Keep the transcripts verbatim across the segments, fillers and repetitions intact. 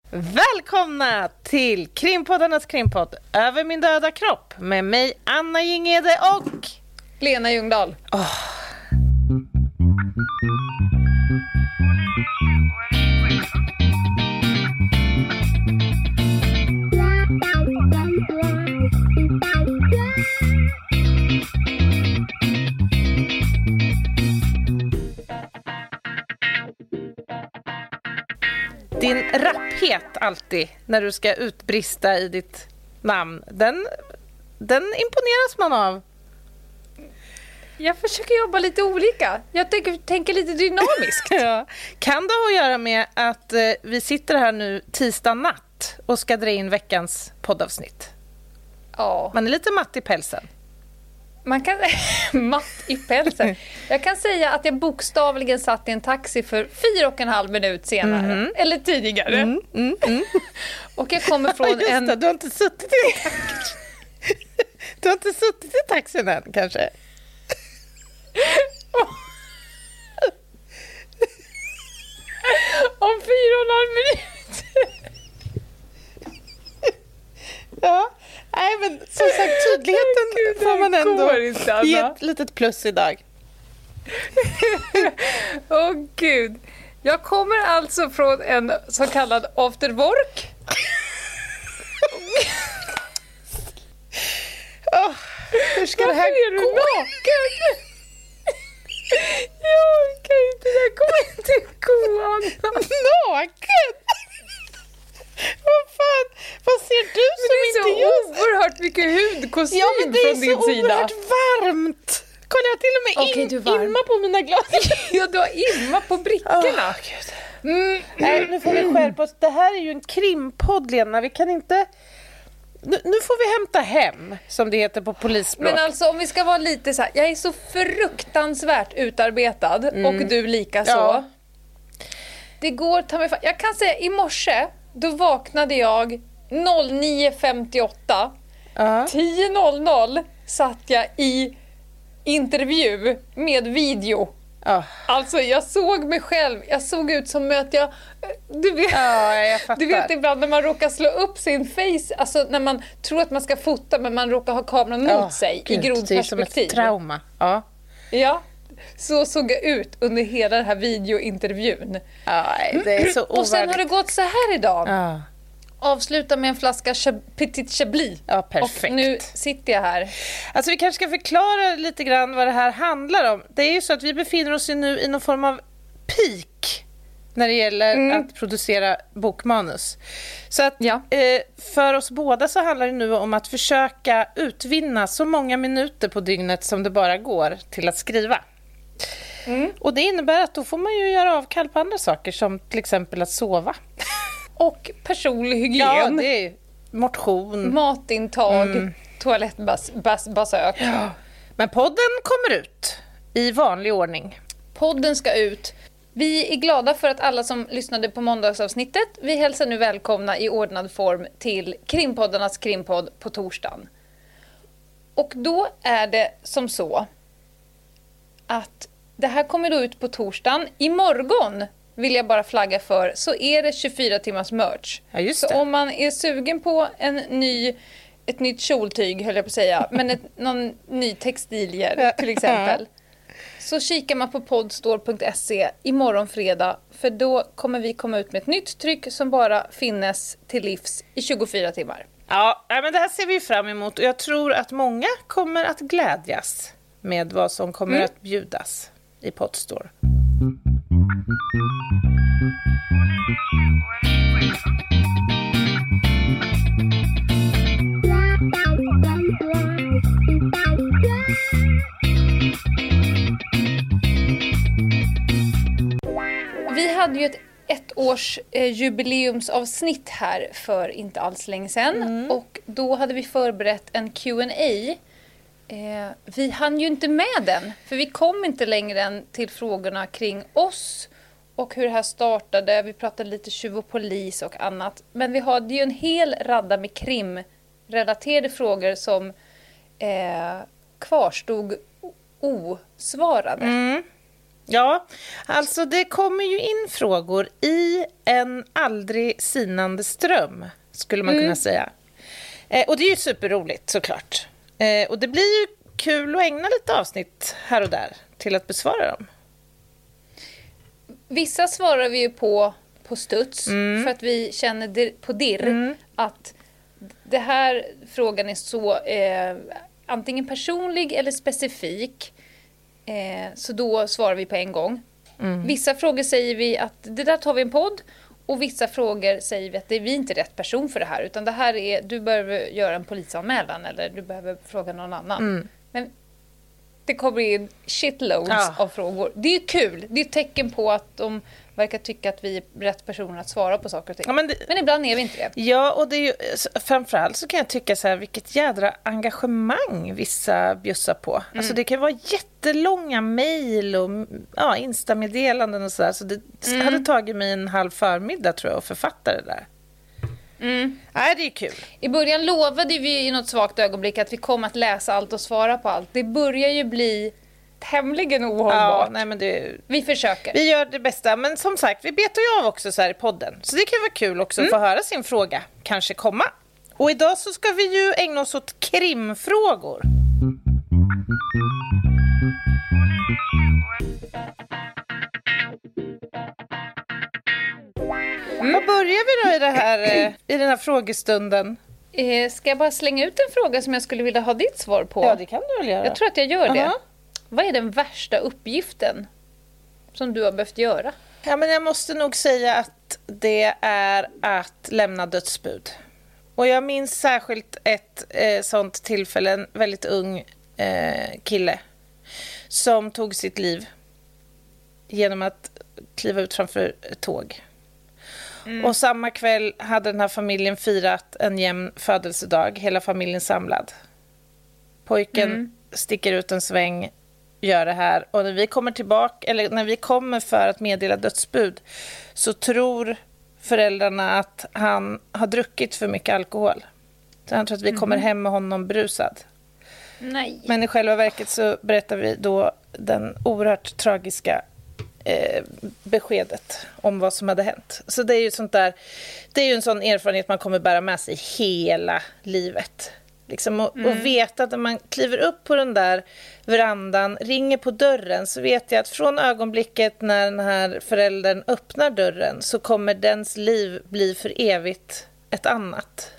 Välkomna till Krimpoddarnas krimpodd Över min döda kropp med mig Anna Gingede och Lena Ljungdahl. Oh. Din rapphet alltid när du ska utbrista i ditt namn, den, den imponeras man av. Jag försöker jobba lite olika. Jag tänker, tänker lite dynamiskt. Ja. Kan det ha att göra med att eh, vi sitter här nu tisdag natt och ska dra in veckans poddavsnitt? Ja. Man är lite matt i pälsen. Man kan matt i pälsen. Jag kan säga att jag bokstavligen satt i en taxi för fyra och en halv minut senare. Mm. Eller tidigare. Mm, mm, mm. Och jag kommer från Just en... det, du har inte suttit i Du har inte suttit i taxin än, kanske? Om fyra och en halv minut. Ja, nej men som sagt, tydligheten Gud, får man ändå inte, ge ett litet plus idag. Åh oh, gud. Jag kommer alltså från en så kallad afterwork. Oh, hur ska Varför det här är du gå? Naken? Jag orkar inte, det här kommer inte gå, Anna. Naken? Vad fan, vad ser du som inte just... Men det är så oerhört mycket hudkostym ja, men det är från din så sida. oerhört varmt. Kolla, jag till och med okay, in, du varm. imma på mina glas. Ja, du har imma på brickorna. Oh, Gud. Mm. Nej, nu får vi skärpa oss. Det här är ju en krimpodd, Lena. Vi kan inte... Nu, nu får vi hämta hem, som det heter på polisspråk. Men alltså, om vi ska vara lite så här... Jag är så fruktansvärt utarbetad. Mm. Och du lika så. Ja. Det går... Ta mig, jag kan säga, i morse... Då vaknade jag nio femtioåtta. Uh-huh. tio noll noll satt jag i intervju med video. Uh. Alltså jag såg mig själv. Jag såg ut som att jag... Du vet, uh, jag fattar. Du vet ibland när man råkar slå upp sin face. Alltså när man tror att man ska fota men man råkar ha kameran mot uh, sig Gud, i grodperspektiv. Det är som ett trauma. Uh. Ja. Så såg jag ut under hela den här videointervjun. Aj, det är så ovärdigt. Och sen har det gått så här idag. Ja. Avsluta med en flaska Ch- Petit Chablis. Ja, perfekt. Och nu sitter jag här. Alltså vi kanske ska förklara lite grann vad det här handlar om. Det är ju så att vi befinner oss nu i någon form av peak när det gäller mm. att producera bokmanus. Så att ja. eh, för oss båda så handlar det nu om att försöka utvinna så många minuter på dygnet som det bara går till att skriva. Mm. Och det innebär att då får man ju göra avkall på andra saker som till exempel att sova. Och personlig hygien. Ja, det är motion. Matintag, mm. toalettbesök. Ja. Men podden kommer ut i vanlig ordning. Podden ska ut. Vi är glada för att alla som lyssnade på måndagsavsnittet, vi hälsar nu välkomna i ordnad form till Krimpoddarnas krimpodd på torsdagen. Och då är det som så att det här kommer då ut på torsdagen. Imorgon vill jag bara flagga för så är det tjugofyra timmars merch. Ja, just det. Så om man är sugen på en ny, ett nytt kjoltyg höll jag på att säga, men ett, någon ny textilier till exempel. Så kikar man på podstore punkt se imorgon fredag för då kommer vi komma ut med ett nytt tryck som bara finnes till livs i tjugofyra timmar. Ja, men det här ser vi fram emot och jag tror att många kommer att glädjas med vad som kommer mm. att bjudas i Podstore. Vi hade ju ett ett års eh, jubileumsavsnitt här för inte alls länge sedan. Mm. Och då hade vi förberett en Q and A. Eh, vi hann ju inte med den. För vi kom inte längre än till frågorna kring oss. Och hur det här startade. Vi pratade lite tjuv och polis och annat. Men vi hade ju en hel radda med krimrelaterade frågor som eh, kvarstod osvarade. Mm. Ja, alltså det kommer ju in frågor i en aldrig sinande ström, skulle man mm. kunna säga. Eh, och det är ju superroligt såklart. Eh, och det blir ju kul att ägna lite avsnitt här och där till att besvara dem. Vissa svarar vi ju på på studs mm. för att vi känner dir- på dirr mm. att det här frågan är så eh, antingen personlig eller specifik. Eh, så då svarar vi på en gång. Mm. Vissa frågor säger vi att det där tar vi en podd. Och vissa frågor säger vi att det är vi inte rätt person för det här. Utan det här är, du behöver göra en polisanmälan eller du behöver fråga någon annan. Mm. Men det kommer in shitloads ja. av frågor. Det är ju kul. Det är ett tecken på att de verkar tycka att vi är rätt personer att svara på saker och ting. Ja, men, det, men ibland är vi inte det. Ja, och det är ju, framförallt så kan jag tycka så här, vilket jädra engagemang vissa bjussar på. Mm. Alltså det kan vara jättelånga mejl och ja, Insta-meddelanden och sådär. Så det mm. hade tagit mig en halv förmiddag tror jag att författa det där. Mm. Nej, det är kul. I början lovade vi i något svagt ögonblick att vi kommer att läsa allt och svara på allt. Det börjar ju bli tämligen ohållbart. Ja, nej, men det, vi försöker. Vi gör det bästa. Men som sagt, vi betar ju av också så här i podden. Så det kan vara kul också mm. att få höra sin fråga kanske komma. Och idag så ska vi ju ägna oss åt krimfrågor. Mm. Vad börjar vi då i, det här, i den här frågestunden? Eh, ska jag bara slänga ut en fråga som jag skulle vilja ha ditt svar på? Ja, det kan du väl göra. Jag tror att jag gör det. Uh-huh. Vad är den värsta uppgiften som du har behövt göra? Ja, men jag måste nog säga att det är att lämna dödsbud. Och jag minns särskilt ett eh, sånt tillfälle, en väldigt ung eh, kille som tog sitt liv genom att kliva ut framför ett tåg. Mm. Och samma kväll hade den här familjen firat en jämn födelsedag, hela familjen samlad. Pojken mm. sticker ut en sväng, gör det här, och när vi kommer tillbaka, eller när vi kommer för att meddela dödsbud, så tror föräldrarna att han har druckit för mycket alkohol. Så han tror att vi kommer mm. hem med honom brusad. Nej. Men i själva verket så berättar vi då den oerhört tragiska eh, beskedet om vad som hade hänt. Så det är ju sånt där, det är ju en sån erfarenhet man kommer bära med sig hela livet. Liksom, och, mm. och veta att när man kliver upp på den där verandan, ringer på dörren, så vet jag att från ögonblicket när den här föräldern öppnar dörren så kommer dens liv bli för evigt ett annat.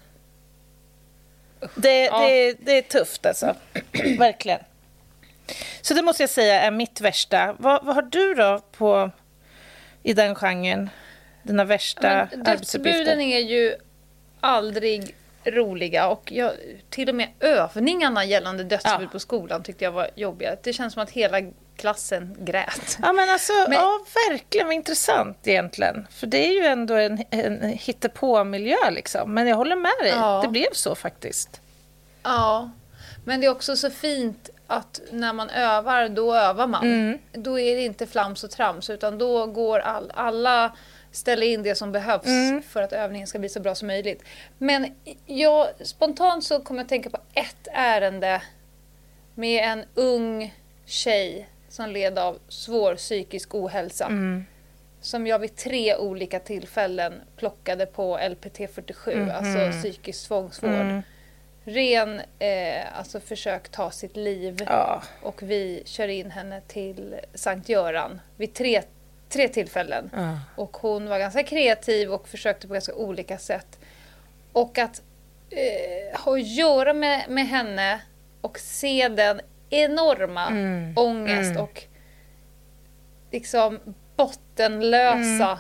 Det, ja. det, det är tufft alltså. Verkligen. Så det måste jag säga är mitt värsta. Vad, vad har du då på i den genren? Dina värsta ja, arbetsuppgifter? Dödsbuden är ju aldrig roliga, och jag, till och med övningarna gällande dödsbud ja. på skolan tyckte jag var jobbiga. Det känns som att hela klassen grät. Ja, men alltså, men, ja, verkligen vad intressant egentligen. För det är ju ändå en, en hittepå-miljö liksom. Men jag håller med dig, ja. det blev så faktiskt. Ja, men det är också så fint att när man övar, då övar man. Mm. Då är det inte flams och trams, utan då går all, alla ställa in det som behövs mm. för att övningen ska bli så bra som möjligt. Men jag, spontant så kommer jag att tänka på ett ärende med en ung tjej som led av svår psykisk ohälsa. Mm. Som jag vid tre olika tillfällen plockade på L P T fyrtiosju, mm. alltså psykisk tvångsvård. Mm. Ren, eh, alltså försök ta sitt liv. Ja. Och vi kör in henne till Sankt Göran vid tre, tre tillfällen. Ja. Och hon var ganska kreativ och försökte på ganska olika sätt. Och att eh, ha att göra med, med henne och se den enorma mm. ångest mm. och liksom bottenlösa mm.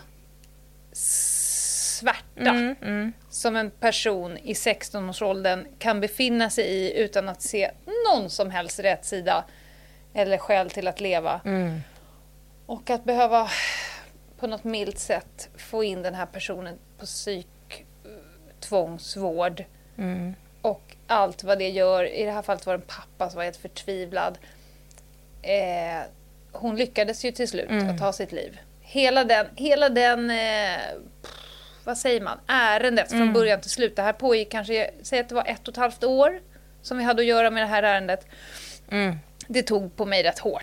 svärta mm. Mm. som en person i sexton-årsåldern kan befinna sig i utan att se någon som helst rätt sida eller skäl till att leva. Mm. Och att behöva på något milt sätt få in den här personen på psyktvångsvård. Mm. Och allt vad det gör. I det här fallet var det en pappa som var helt förtvivlad. Eh, hon lyckades ju till slut mm. att ta sitt liv. Hela den, hela den eh, vad säger man, ärendet mm. från början till slut. Det här pågick kanske, säg att det var ett och ett halvt år som vi hade att göra med det här ärendet. Mm. Det tog på mig rätt hårt.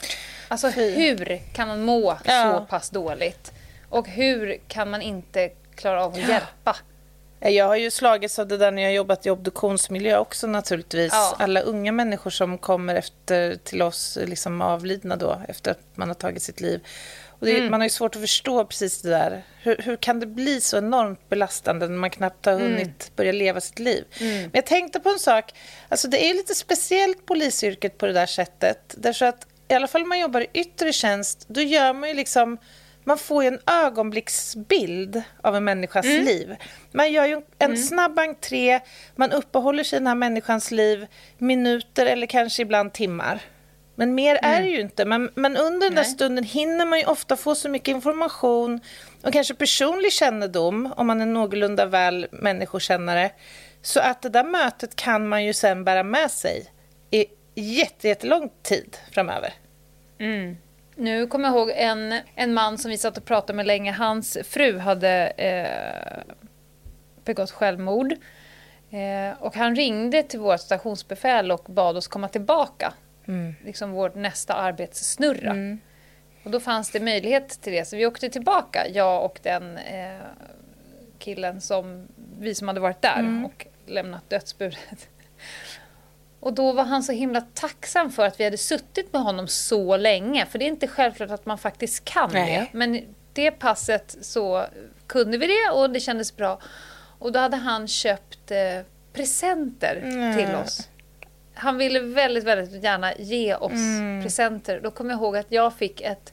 Alltså hur kan man må Ja. så pass dåligt? Och hur kan man inte klara av att Ja. hjälpa? Jag har ju slagits av det där när jag har jobbat i obduktionsmiljö också naturligtvis. Ja. Alla unga människor som kommer efter till oss liksom avlidna då, efter att man har tagit sitt liv. Och det, mm. Man har ju svårt att förstå precis det där. Hur, hur kan det bli så enormt belastande när man knappt har hunnit mm. börja leva sitt liv? Mm. Men jag tänkte på en sak. Alltså det är lite speciellt polisyrket på det där sättet. Därför att i alla fall om man jobbar i yttre tjänst, då gör man ju liksom... Man får ju en ögonblicksbild av en människas mm. liv. Man gör ju en mm. snabb entré. Man uppehåller sig i den här människans liv minuter eller kanske ibland timmar. Men mer mm. är det ju inte. Men, men under den där stunden hinner man ju ofta få så mycket information och kanske personlig kännedom om man är någorlunda väl människokännare. Så att det där mötet kan man ju sen bära med sig i jätte, jättelång tid framöver. Mm. Nu kommer jag ihåg en, en man som vi satt och pratade med länge. Hans fru hade eh, begått självmord. Eh, och han ringde till vårt stationsbefäl och bad oss komma tillbaka. Mm. Liksom vårt nästa arbetssnurra. Mm. Och då fanns det möjlighet till det. Så vi åkte tillbaka, jag och den eh, killen som vi som hade varit där mm. och lämnat dödsbudet. Och då var han så himla tacksam för att vi hade suttit med honom så länge. För det är inte självklart att man faktiskt kan Nej. det. Men det passet så kunde vi det och det kändes bra. Och då hade han köpt eh, presenter mm. till oss. Han ville väldigt, väldigt gärna ge oss mm. presenter. Då kommer jag ihåg att jag fick ett...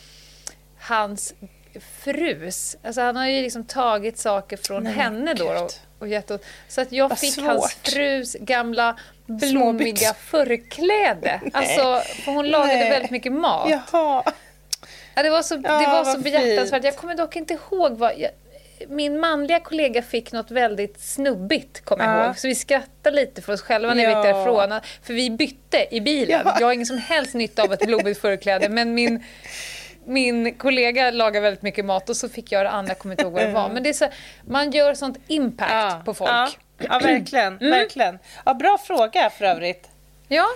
Hans frus. Alltså han har ju liksom tagit saker från Nej, henne då. Och, och gett oss. Så att jag Vad fick svårt. hans frus gamla... blommiga förkläde. Alltså, för hon lagade Nej. väldigt mycket mat. Jaha. Ja, det var så, ja, det var så behjärtansvärt. Jag kommer dock inte ihåg vad... Jag, min manliga kollega fick något väldigt snubbigt, kommer jag ja. ihåg. Så vi skrattade lite för oss själva när ja. vi gick därifrån. För vi bytte i bilen. Ja. Jag har ingen som helst nytta av ett blommigt förkläde. Men min... Min kollega lagar väldigt mycket mat och så fick jag det andra, jag kommer inte ihåg vad det var. Men det är så, man gör sånt impact ja. på folk. Ja, ja verkligen. Mm. verkligen. Ja, bra fråga för övrigt. Ja.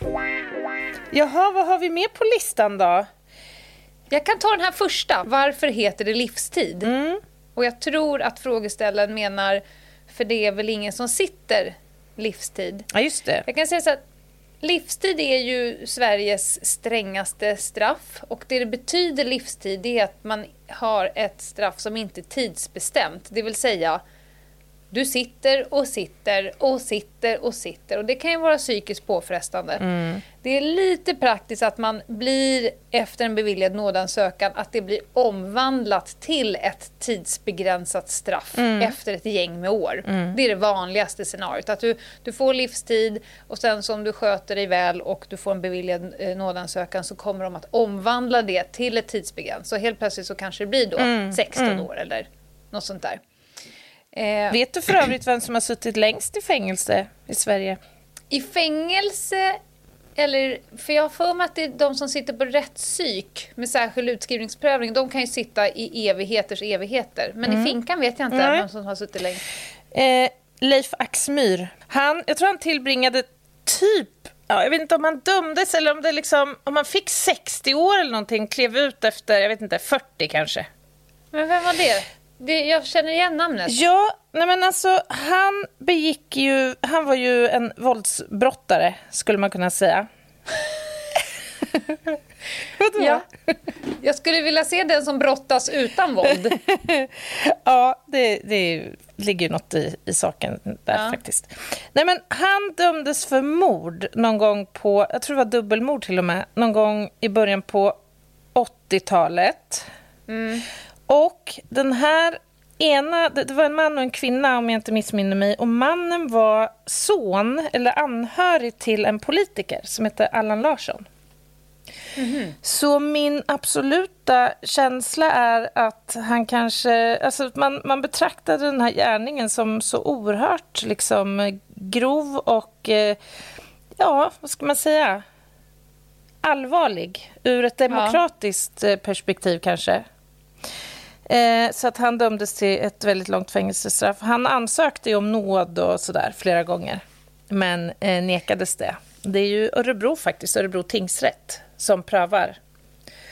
Jaha, vad har vi med på listan då? Jag kan ta den här första. Varför heter det livstid? Mm. Och jag tror att frågeställaren menar, för det är väl ingen som sitter livstid. Ja, just det. Jag kan säga så att livstid är ju Sveriges strängaste straff och det det betyder livstid är att man har ett straff som inte är tidsbestämt. Det vill säga, du sitter och sitter och sitter och sitter och det kan ju vara psykiskt påfrestande. Mm. Det är lite praktiskt att man blir efter en beviljad nådansökan att det blir omvandlat till ett tidsbegränsat straff mm. efter ett gäng med år. Mm. Det är det vanligaste scenariot. Att du, du får livstid och sen som du sköter dig väl och du får en beviljad eh, nådansökan så kommer de att omvandla det till ett tidsbegräns. Så helt plötsligt så kanske det blir då mm. sexton mm. år eller något sånt där. Eh, Vet du för övrigt vem som har suttit längst i fängelse i Sverige? I fängelse, eller för jag har för mig att det är de som sitter på rättspsyk med särskild utskrivningsprövning, de kan ju sitta i evigheters evigheter. Men mm. i finkan vet jag inte mm. vem som har suttit längst. Eh, Leif Axmyr. Han, jag tror han tillbringade typ, ja, jag vet inte om han dömdes eller om det liksom, om han fick sextio år eller någonting, klev ut efter, jag vet inte, fyrtio kanske. Men vem var det? Det, jag känner igen namnet. Ja, nej men alltså han begick ju, han var ju en våldsbrottare skulle man kunna säga. Vadå? Ja. Jag skulle vilja se den som brottas utan våld. Ja, det, det ligger något i, i saken där ja. faktiskt. Nej men han dömdes för mord någon gång på, jag tror det var dubbelmord till och med, någon gång i början på åttiotalet. Mm. Och den här ena, det var en man och en kvinna om jag inte missminner mig. Och mannen var son eller anhörig till en politiker som heter Allan Larsson. Mm-hmm. Så min absoluta känsla är att han kanske, alltså man, man betraktade den här gärningen som så oerhört liksom grov och ja, vad ska man säga, allvarlig ur ett demokratiskt ja. perspektiv kanske. Eh, så att han dömdes till ett väldigt långt fängelsestraff. Han ansökte ju om nåd och sådär flera gånger. Men eh, nekades det. Det är ju Örebro faktiskt, Örebro tingsrätt som prövar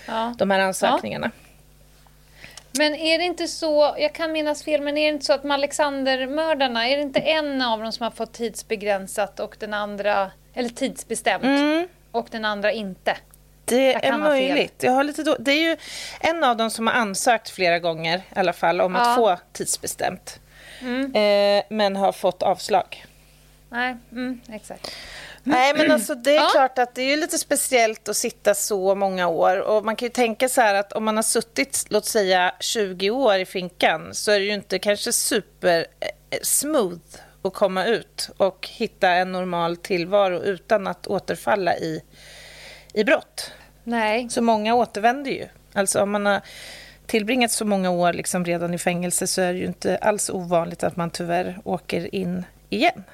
ja. de här ansökningarna. Ja. Men är det inte så, jag kan minnas fel, men är det inte så att med Alexander-mördarna, är det inte en av dem som har fått tidsbegränsat och den andra, eller tidsbestämt, mm. och den andra inte? Det är möjligt. Jag har lite då, det är ju en av dem som har ansökt flera gånger i alla fall om ja. att få tidsbestämt. Mm. Eh, men har fått avslag. Nej, mm, exakt. Nej, men alltså det är ja. klart att det är lite speciellt att sitta så många år. Och man kan ju tänka så här att om man har suttit, låt säga tjugo år i finkan, så är det ju inte kanske super smooth att komma ut och hitta en normal tillvaro utan att återfalla i, i brott. Nej. Så många återvänder ju. Alltså om man har tillbringat så många år liksom redan i fängelse, så är det ju inte alls ovanligt att man tyvärr åker in igen.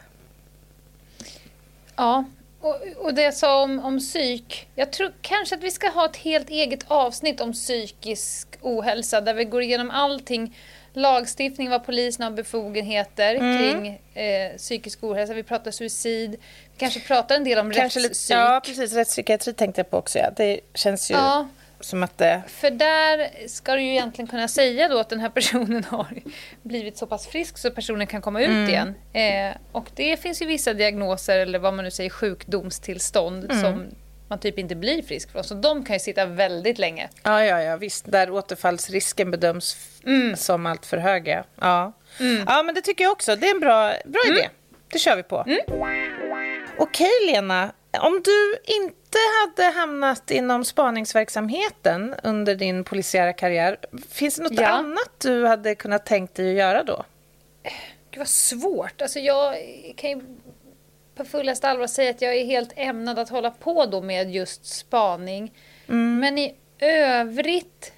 Ja, och, och det jag sa om, om psyk. Jag tror kanske att vi ska ha ett helt eget avsnitt om psykisk ohälsa, där vi går igenom allting. Lagstiftning, vad polisen har befogenheter mm. kring eh, psykisk ohälsa. Vi pratar suicid. Vi kanske pratar en del om kanske rättspsyk. Ja, precis. Rättspsykiatri tänkte jag på också. Ja. Det känns ju ja. som att det... För där ska du ju egentligen kunna säga då att den här personen har blivit så pass frisk så personen kan komma ut mm. igen. Eh, och det finns ju vissa diagnoser, eller vad man nu säger, sjukdomstillstånd mm. som man typ inte blir frisk från. Så de kan ju sitta väldigt länge. Ja, ja, ja, visst. Där återfallsrisken bedöms mm. som allt för höga. Ja. Mm. ja, men det tycker jag också. Det är en bra, bra mm. idé. Det kör vi på. Mm. Okej, Lena. Om du inte hade hamnat inom spaningsverksamheten under din polisiära karriär, finns det något ja. annat du hade kunnat tänkt dig att göra då? Det var svårt. Alltså jag kan ju på fullaste allvar säga att jag är helt ämnad att hålla på då med just spaning. Mm. Men i övrigt...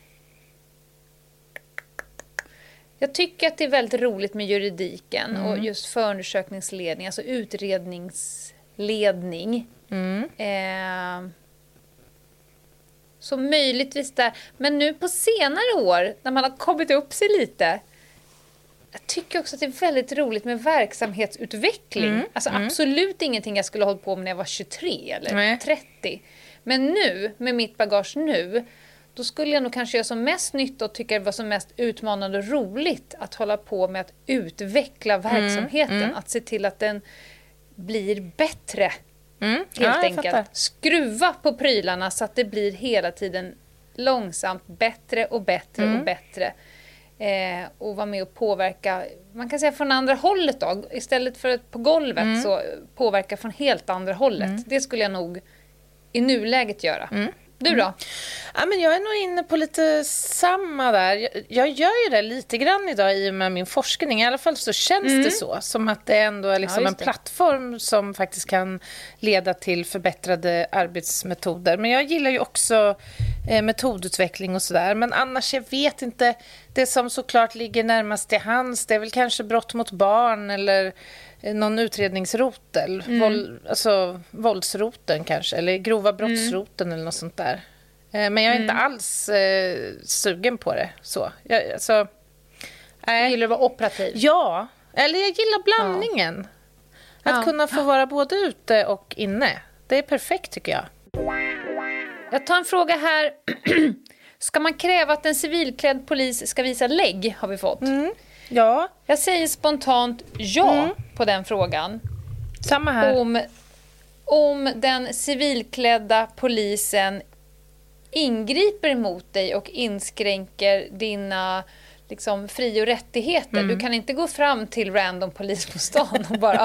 Jag tycker att det är väldigt roligt med juridiken mm. och just förundersökningsledning, alltså utredningsledning. Mm. Eh, så möjligtvis där. Men nu på senare år, när man har kommit upp sig lite, jag tycker också att det är väldigt roligt med verksamhetsutveckling. Mm. Alltså mm. absolut ingenting jag skulle ha hållit på med när jag var tjugotre eller Nej. trettio. Men nu, med mitt bagage nu, då skulle jag nog kanske göra som mest nytta och tycka det var som mest utmanande och roligt att hålla på med att utveckla verksamheten. Mm. Mm. Att se till att den blir bättre. Mm. Helt ja, enkelt. Skruva på prylarna så att det blir hela tiden långsamt bättre och bättre mm. och bättre. Eh, och vara med och påverka, man kan säga från andra hållet då. Istället för att på golvet mm. så påverka från helt andra hållet. Mm. Det skulle jag nog i nuläget göra. Mm. Du då? Mm. Ja, men jag är nog inne på lite samma där. Jag, jag gör ju det lite grann idag i och med min forskning. I alla fall så känns mm. det så. Som att det ändå är liksom ja, en plattform som faktiskt kan leda till förbättrade arbetsmetoder. Men jag gillar ju också eh, metodutveckling och sådär. Men annars, jag vet inte. Det som såklart ligger närmast till hands, det är väl kanske brott mot barn eller någon utredningsrotel, mm. Våld, alltså våldsroten kanske, eller grova brottsroten mm. eller något sånt där. Eh, men jag är mm. inte alls eh, sugen på det. Så. Jag, alltså, äh, gillar du att vara operativ? Ja, eller jag gillar blandningen. Ja. Att ja. kunna få vara både ute och inne. Det är perfekt tycker jag. Jag tar en fråga här. Ska man kräva att en civilklädd polis ska visa lägg, har vi fått. Mm. Ja. Jag säger spontant ja mm. på den frågan. Samma här. Om, om den civilklädda polisen ingriper emot dig och inskränker dina liksom, fri- och rättigheter. Mm. Du kan inte gå fram till random polis på stan och bara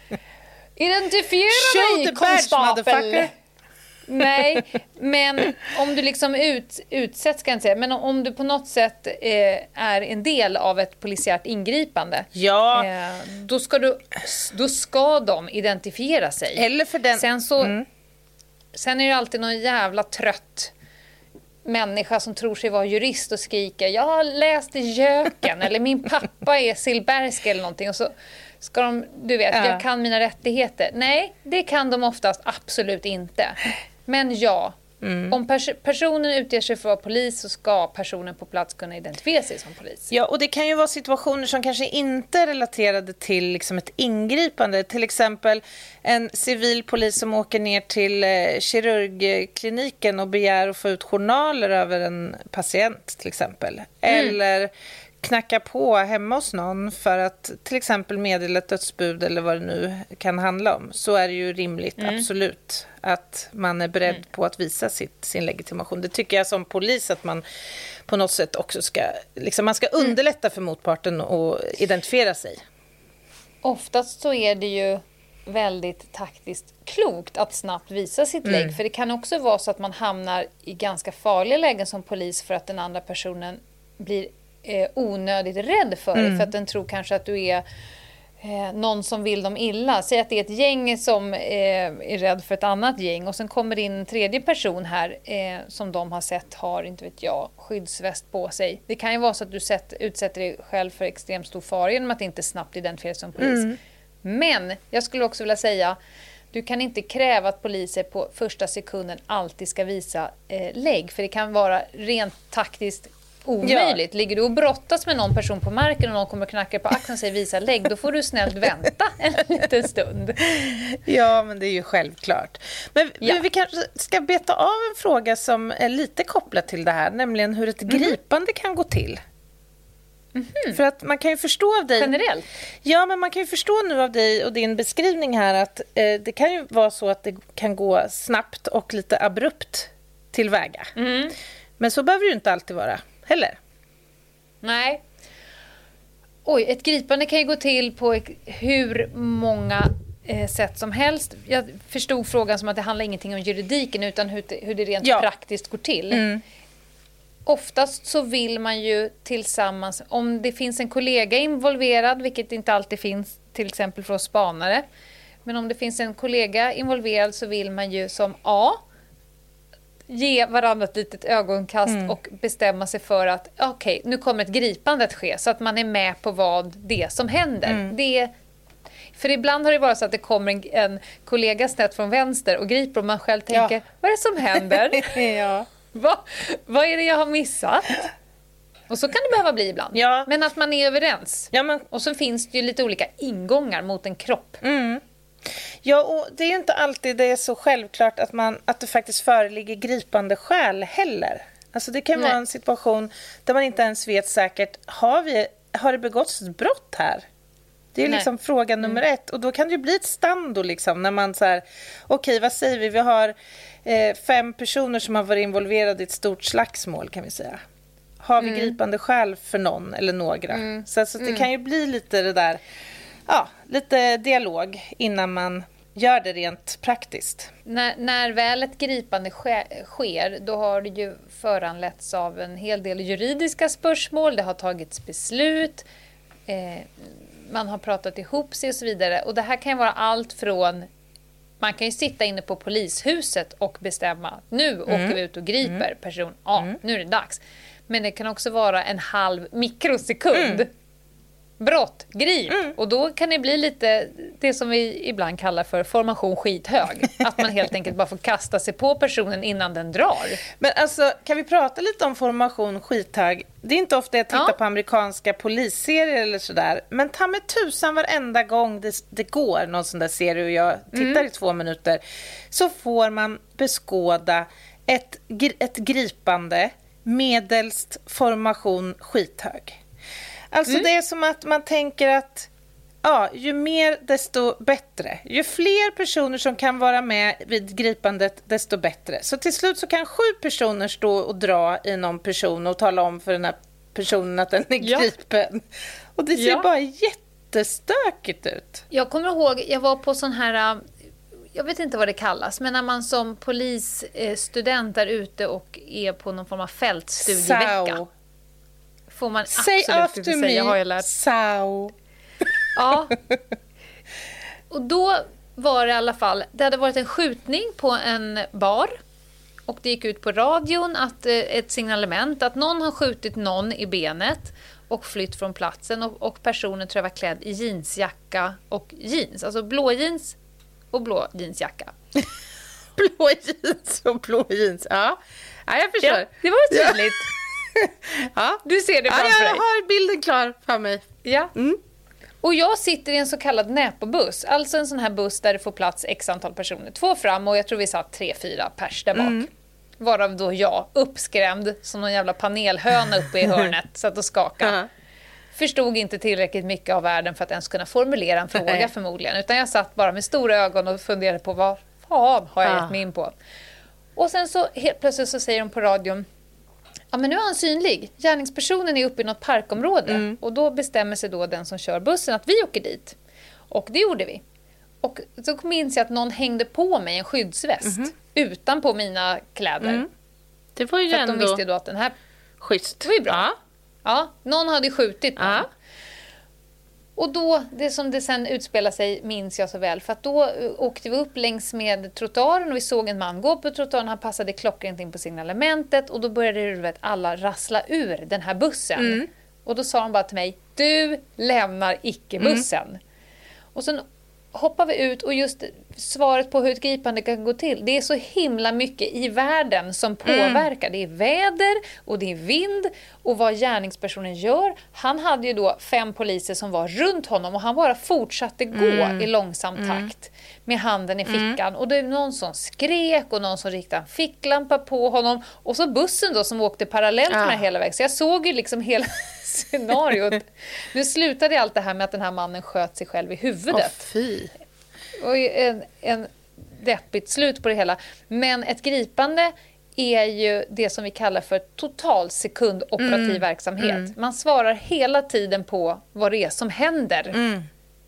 identifiera mig, konstapel. Nej, men om du liksom ut, utsätts kan jag säga, men om, om du på något sätt eh, är en del av ett polisiärt ingripande, ja. eh, då ska du då ska de identifiera sig. Eller för den. Sen så mm. sen är det alltid någon jävla trött människa som tror sig vara jurist och skriker jag har läst i Jöken eller min pappa är Silbersk eller någonting och så ska de, du vet, ja. jag kan mina rättigheter. Nej, det kan de oftast absolut inte. Men ja, Mm. Om pers- personen utger sig för att vara polis så ska personen på plats kunna identifiera sig som polis. Ja, och det kan ju vara situationer som kanske inte är relaterade till liksom ett ingripande. Till exempel en civil polis som åker ner till eh, kirurgkliniken och begär att få ut journaler över en patient till exempel. Mm. Eller knacka på hemma hos någon för att till exempel meddela ett dödsbud eller vad det nu kan handla om, så är det ju rimligt, mm. absolut, att man är beredd mm. på att visa sitt, sin legitimation. Det tycker jag som polis att man på något sätt också ska, liksom man ska underlätta för motparten att identifiera sig. Oftast så är det ju väldigt taktiskt klokt att snabbt visa sitt mm. lägg, för det kan också vara så att man hamnar i ganska farliga lägen som polis för att den andra personen blir Eh, onödigt rädd för dig, mm. för att den tror kanske att du är eh, någon som vill dem illa. Säg att det är ett gäng som eh, är rädd för ett annat gäng och sen kommer in en tredje person här eh, som de har sett har, inte vet jag, skyddsväst på sig. Det kan ju vara så att du sett, utsätter dig själv för extremt stor fara genom att inte snabbt identifiera som polis. Mm. Men jag skulle också vilja säga, du kan inte kräva att poliser på första sekunden alltid ska visa eh, lägg, för det kan vara rent taktiskt omöjligt. Ja. Ligger du och brottas med någon person på marken och någon kommer och knackar på axeln och säger visa lägg, då får du snällt vänta en liten stund. Ja, men det är ju självklart. Men, ja. men vi kanske ska beta av en fråga som är lite kopplad till det här, nämligen hur ett gripande mm. kan gå till. Mm-hmm. För att man kan ju förstå av dig... Generellt? Ja, men man kan ju förstå nu av dig och din beskrivning här att eh, det kan ju vara så att det kan gå snabbt och lite abrupt tillväga. Mm. Men så behöver det ju inte alltid vara. Eller? Nej. Oj, ett gripande kan ju gå till på hur många eh, sätt som helst. Jag förstod frågan som att det handlar ingenting om juridiken utan hur det, hur det rent ja. praktiskt går till. Mm. Oftast så vill man ju tillsammans, om det finns en kollega involverad, vilket inte alltid finns till exempel för oss spanare, men om det finns en kollega involverad så vill man ju som A ge varandra ett litet ögonkast mm. och bestämma sig för att okej, okay, nu kommer ett gripande att ske, så att man är med på vad det är som händer. Mm. Det, för ibland har det varit så att det kommer en, en kollega snett från vänster och griper och man själv tänker, ja. vad är det som händer? ja. Va, vad är det jag har missat? Och så kan det behöva bli ibland. Ja. Men att man är överens. Ja, men... Och så finns det ju lite olika ingångar mot en kropp. Mm. Ja, och det är ju inte alltid det är så självklart att, man, att det faktiskt föreligger gripande skäl heller. Alltså det kan Nej. vara en situation där man inte ens vet säkert, har, vi, har det begåtts ett brott här? Det är ju liksom fråga nummer mm. ett. Och då kan det ju bli ett stando liksom, när man så här, okej, okay, vad säger vi? Vi har eh, fem personer som har varit involverade i ett stort slagsmål, kan vi säga. Har vi mm. gripande skäl för någon eller några? Mm. Så alltså, det mm. kan ju bli lite det där, ja, lite dialog innan man gör det rent praktiskt. När, när väl ett gripande sker, sker, då har det ju föranletts av en hel del juridiska spörsmål. Det har tagits beslut, eh, man har pratat ihop sig och så vidare. Och det här kan ju vara allt från, man kan ju sitta inne på polishuset och bestämma, nu mm. åker vi ut och griper mm. person, ja, mm. nu är det dags. Men det kan också vara en halv mikrosekund. Mm. Brott, grip. Mm. Och då kan det bli lite det som vi ibland kallar för formation skithög. Att man helt enkelt bara får kasta sig på personen innan den drar. Men alltså, kan vi prata lite om formation skithög? Det är inte ofta jag tittar ja. på amerikanska polisserier eller sådär. Men ta med tusan varenda gång det, det går någon sån där serie och jag tittar mm. i två minuter, så får man beskåda ett, ett gripande medelst formation skithög. Alltså mm. det är som att man tänker att ja, ju mer desto bättre. Ju fler personer som kan vara med vid gripandet, desto bättre. Så till slut så kan sju personer stå och dra i någon person och tala om för den här personen att den är ja. gripen. Och det ser ja. bara jättestökigt ut. Jag kommer ihåg, jag var på sån här, jag vet inte vad det kallas, men när man som polisstudent är ute och är på någon form av fältstudievecka. Sao. Får man absolut Say inte säga, me, har jag lärt. Sao. Ja. Och då var det i alla fall, det hade varit en skjutning på en bar. Och det gick ut på radion att ett signalement att någon har skjutit någon i benet och flytt från platsen. Och, och personen tror jag var klädd i jeansjacka och jeans. Alltså blå jeans och blå jeansjacka. blå jeans och blå jeans. Ja, ja jag förstår. Ja, det var tydligt. Ja. Du ser det Ja, framför jag dig. har bilden klar för mig. Ja. Mm. Och jag sitter i en så kallad näpobuss. Alltså en sån här buss där det får plats x antal personer. Två fram och jag tror vi satt tre, fyra pers där bak. Mm. Varav då jag, uppskrämd som någon jävla panelhöna uppe i hörnet, satt och skakade. Ja. Förstod inte tillräckligt mycket av världen för att ens kunna formulera en fråga Nej. förmodligen. Utan jag satt bara med stora ögon och funderade på vad fan har jag Ja. gett mig in på. Och sen så helt plötsligt så säger de på radion: ja, men nu är han synlig. Gärningspersonen är uppe i något parkområde. Mm. Och då bestämmer sig då den som kör bussen att vi åker dit. Och det gjorde vi. Och så minns jag att någon hängde på mig en skyddsväst. Mhm. Utanpå mina kläder. Mm. Det var ju För att de ändå visste då att den här... schysst. Det var ju bra. Ja. Ja, någon hade skjutit någon. Ja. Och då, det som det sen utspelar sig minns jag så väl. För att då eh, åkte vi upp längs med trottoaren och vi såg en man gå på trottoaren. Han passade klockrent in på signalementet och då började det, vet, alla rassla ur den här bussen. Mm. Och då sa han bara till mig: du lämnar icke bussen. Mm. Och sen hoppar vi ut och just svaret på hur ett gripande kan gå till. Det är så himla mycket i världen som påverkar. Mm. Det är väder och det är vind och vad gärningspersonen gör. Han hade ju då fem poliser som var runt honom och han bara fortsatte gå Mm. i långsam takt med handen i fickan. Mm. Och det är någon som skrek och någon som riktade en ficklampa på honom. Och så bussen då som åkte parallellt med Ja. det hela vägen. Så jag såg ju liksom hela scenariot. Nu slutade allt det här med att den här mannen sköt sig själv i huvudet. Åh, fy. Och en, en deppigt slut på det hela. Men ett gripande är ju det som vi kallar för total sekundoperativ Mm. verksamhet. Mm. Man svarar hela tiden på vad det är som händer Mm.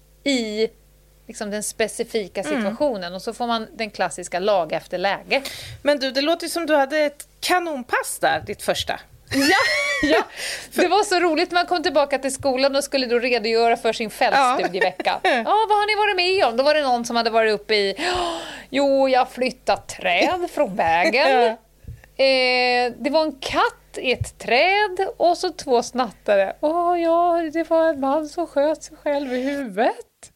i liksom den specifika situationen. Mm. Och så får man den klassiska lag efter läge. Men du, det låter ju som du hade ett kanonpass där, ditt första. Ja, ja. Det var så roligt när man kom tillbaka till skolan och skulle då redogöra för sin fältstudievecka. Ja. Ja, vad har ni varit med om? Då var det någon som hade varit uppe i... Jo, jag har flyttat träd från vägen. Ja. Eh, det var en katt i ett träd och så två snattare. Åh ja, det var en man som sköt sig själv i huvudet.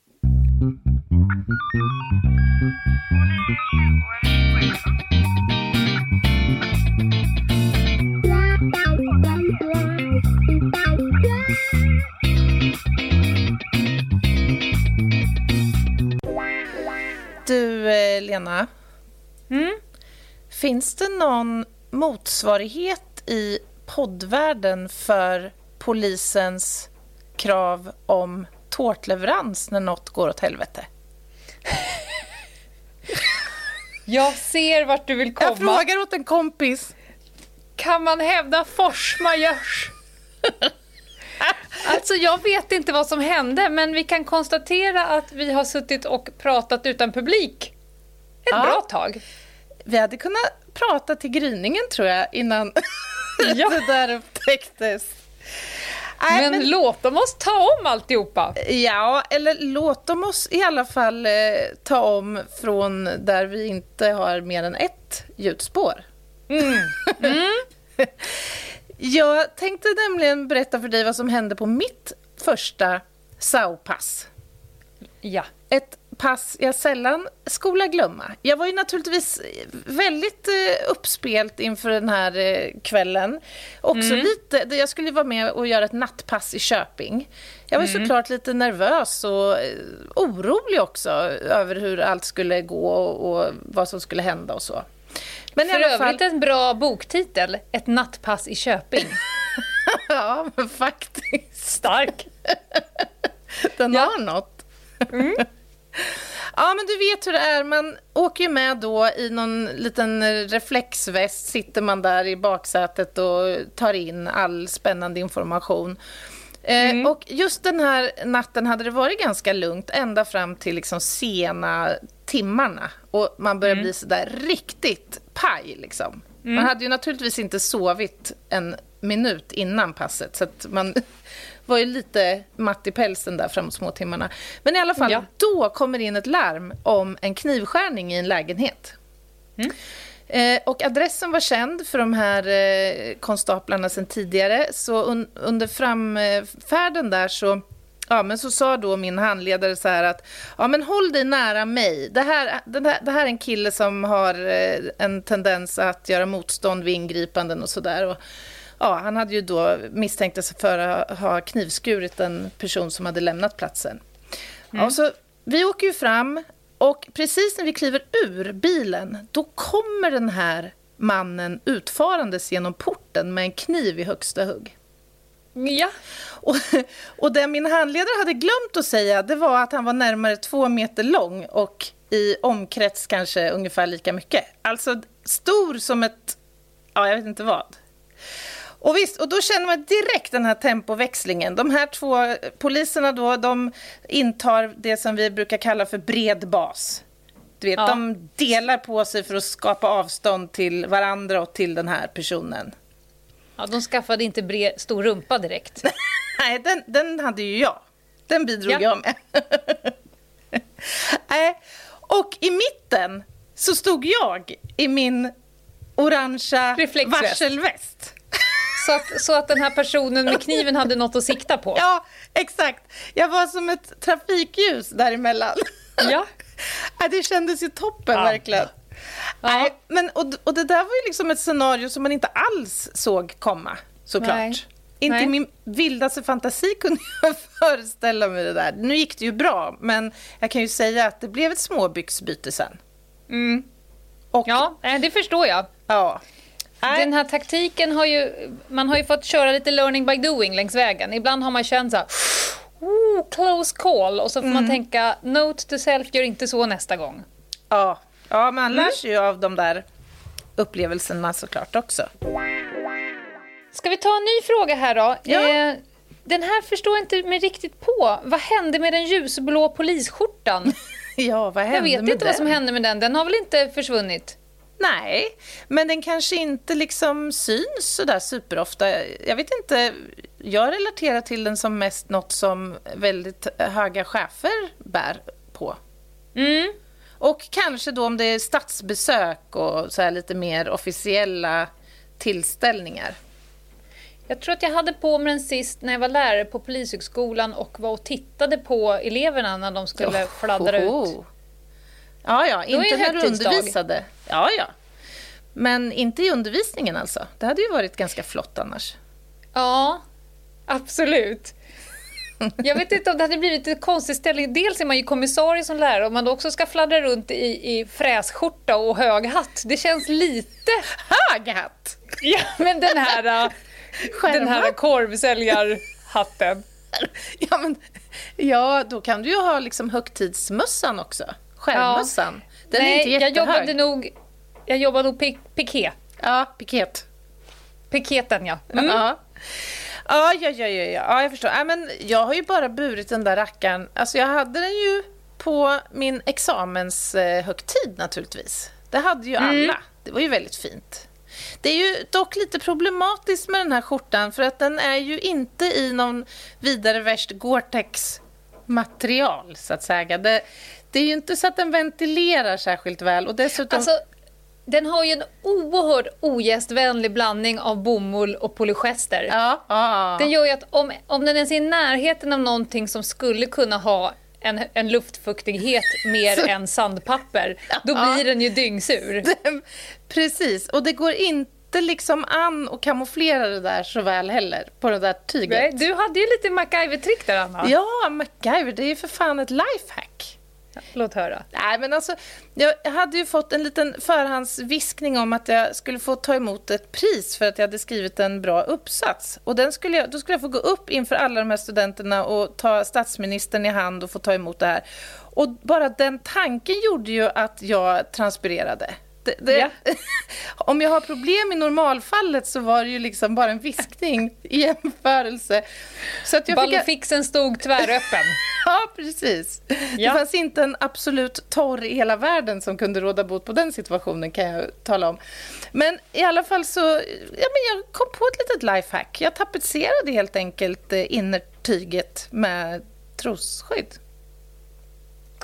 Du, eh, Lena. Mm? Finns det någon motsvarighet i poddvärlden för polisens krav om tårtleverans när något går åt helvete? Jag ser vart du vill komma. Jag frågar åt en kompis. Kan man hävda force majeure? Alltså jag vet inte vad som hände, men vi kan konstatera att vi har suttit och pratat utan publik ett Ja. bra tag. Vi hade kunnat prata till gryningen, tror jag, innan Ja. det där upptäcktes. Nej, Men, men låt dem oss ta om alltihopa. ja, eller låt dem oss i alla fall eh, ta om från där vi inte har mer än ett ljudspår. Mm. Mm. Jag tänkte nämligen berätta för dig vad som hände på mitt första S A O-pass. Ja. Ett pass jag sällan skola glömma. Jag var ju naturligtvis väldigt eh, uppspelt inför den här eh, kvällen. Också Mm. lite, jag skulle vara med och göra ett nattpass i Köping. Jag var Mm. såklart lite nervös och eh, orolig också över hur allt skulle gå och, och vad som skulle hända och så. Men För i alla fall, övrigt en bra boktitel. Ett nattpass i Köping. ja, men faktiskt. Stark. Den Ja. har något. Mm. Ja, men du vet hur det är. Man åker ju med då i någon liten reflexväst. Sitter man där i baksätet och tar in all spännande information. Mm. Eh, och just den här natten hade det varit ganska lugnt ända fram till liksom sena timmarna. Och man började Mm. bli så där riktigt paj liksom. Mm. Man hade ju naturligtvis inte sovit en minut innan passet, så att man var ju lite matt i pälsen där framåt småtimmarna. Men i alla fall, Ja. då kommer in ett larm om en knivskärning i en lägenhet. Mm. Eh, och adressen var känd för de här eh, konstaplarna sedan tidigare. Så un- under framfärden där så Ja, men så sa då min handledare så här att ja, men håll dig nära mig. Det här, det här, det här är en kille som har en tendens att göra motstånd vid ingripanden och sådär. Och ja, han hade ju då misstänkt sig för att ha knivskurit en person som hade lämnat platsen. Mm. Ja, så vi åker ju fram och precis när vi kliver ur bilen, då kommer den här mannen utfarandes genom porten med en kniv i högsta hugg. Ja. Och, och det min handledare hade glömt att säga, det var att han var närmare två meter lång och i omkrets kanske ungefär lika mycket. Alltså stor som ett, ja jag vet inte vad. Och visst, och då känner man direkt den här tempoväxlingen. De här två poliserna då, de intar det som vi brukar kalla för bred bas. Du vet, ja. De delar på sig för att skapa avstånd till varandra och till den här personen. Ja, de skaffade inte bred, stor rumpa direkt. Nej, den, den hade ju jag. Den bidrog ja. jag med. Nej, och i mitten så stod jag i min orangea varselväst. Så att, så att den här personen med kniven hade något att sikta på. Ja, exakt. Jag var som ett trafikljus däremellan. Ja. Det kändes ju toppen, ja. verkligen. Ja. Nej, men, och, och det där var ju liksom ett scenario som man inte alls såg komma, såklart. Nej. Inte i min vildaste fantasi kunde jag föreställa mig det där. Nu gick det ju bra, men jag kan ju säga att det blev ett småbyxbyte sen. Mm. Och, ja, det förstår jag. Ja. Den här taktiken har ju, man har ju fått köra lite learning by doing längs vägen. Ibland har man känt så här, oh, close call, och så får mm. man tänka, note to self, gör inte så nästa gång. Ja, ja man lär sig ju av de där upplevelserna såklart också. Ska vi ta en ny fråga här då? Ja. Eh, den här förstår jag inte mig riktigt på. Vad hände med den ljusblå polisskjortan? Ja, vad hände med den? Jag vet inte den? vad som hände med den. Den har väl inte försvunnit? Nej, men den kanske inte liksom syns så där superofta. Jag vet inte, jag relaterar till den som mest något som väldigt höga chefer bär på. Mm. Och kanske då om det är statsbesök och så här lite mer officiella tillställningar. Jag tror att jag hade på mig den sist när jag var lärare på Polishögskolan och var och tittade på eleverna när de skulle oh, fladdra oh, oh. ut. Ja, ja, inte när du undervisade. Ja, ja. Men inte i undervisningen alltså. Det hade ju varit ganska flott annars. Ja, absolut. Jag vet inte om det hade blivit en konstig ställning. Dels är man ju kommissarie som lärare och man då också ska fladdra runt i, i frässkjorta och hög hatt. Det känns lite... Hög hatt? Ja, men den här, den här korvsäljarhatten. Ja, men, ja, då kan du ju ha liksom högtidsmössan också. Skärmmössan. Ja. Den Nej, är inte jättehög. Jag jobbade nog, jag jobbade nog pik- piké. Ja, piket. Piketen, ja. Mm. Ja. Ja, ja, ja, ja, ja, jag förstår. Ja, men jag har ju bara burit den där rackaren. Alltså jag hade den ju på min examenshögtid naturligtvis. Det hade ju alla. Mm. Det var ju väldigt fint. Det är ju dock lite problematiskt med den här skjortan för att den är ju inte i någon vidare värst Gore-Tex-material så att säga. Det, det är ju inte så att den ventilerar särskilt väl och dessutom... Alltså, den har ju en oerhört ogästvänlig blandning av bomull och polyester. Ja, ja. Den gör ju att om, om den ens är i närheten av någonting som skulle kunna ha en, en luftfuktighet mer så, än sandpapper, då ja. blir den ju dyngsur. Den, precis, och det går inte liksom an och kamouflera det där så väl heller på det där tyget. Nej, du hade ju lite MacGyver-trick där, Anna. Ja, MacGyver, det är ju för fan ett lifehack. Låt höra. Nej, men alltså, jag hade ju fått en liten förhandsviskning om att jag skulle få ta emot ett pris för att jag hade skrivit en bra uppsats. Och den skulle jag, då skulle jag få gå upp inför alla de här studenterna och ta statsministern i hand och få ta emot det här. Och bara den tanken gjorde ju att jag transpirerade. Det, det, ja. Om jag har problem i normalfallet så var det ju liksom bara en viskning i jämförelse. Så att jag Ballofixen fick... stod tväröppen. Ja, precis. Ja. Det fanns inte en absolut torr i hela världen som kunde råda bot på den situationen, kan jag tala om. Men i alla fall så, ja, men jag kom på ett litet lifehack. Jag tapetserade helt enkelt innertyget med trosskydd.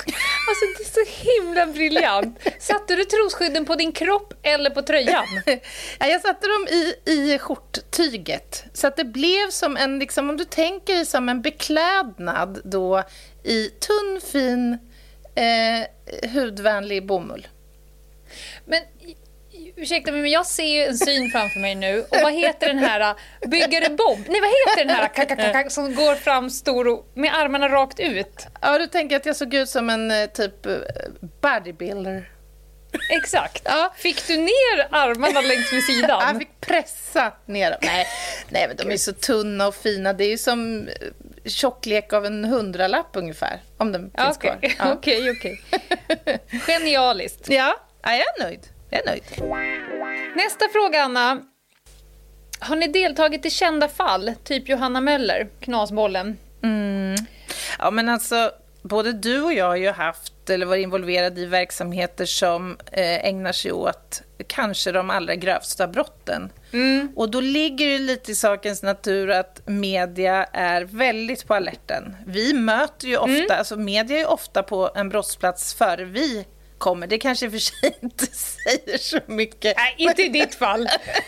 Alltså det är så himla briljant. Satte du trosskydden på din kropp eller på tröjan? Ja, jag satte dem i, i skjorttyget. Så att det blev som en, liksom, om du tänker dig som en beklädnad då i tunn, fin, eh, hudvänlig bomull. Men ursäkta mig, men jag ser ju en syn framför mig nu. Och vad heter den här byggare Bob? Nej, vad heter den här kakakaka som går fram stor och, med armarna rakt ut? Ja, du tänker att jag såg ut som en eh, typ eh, bodybuilder. Exakt. Ja. Fick du ner armarna längs med sidan? Jag fick pressa ner dem. Nej, nej, men de är så tunna och fina. Det är ju som tjocklek av en hundralapp ungefär, om den finns okay. kvar. Ja. Okej, okej. Genialiskt. Ja, jag är nöjd. Jag är nöjd. Nästa fråga, Anna. Har ni deltagit i kända fall? Typ Johanna Möller, knasbollen. Mm. Ja, men alltså, både du och jag har ju haft eller varit involverade i verksamheter som eh, ägnar sig åt kanske de allra grövsta brotten. Mm. Och då ligger det lite i sakens natur att media är väldigt på alerten. Vi möter ju ofta, mm. alltså media är ju ofta på en brottsplats före vi kommer. Det kanske för sig inte säger så mycket. Nej, inte i ditt fall.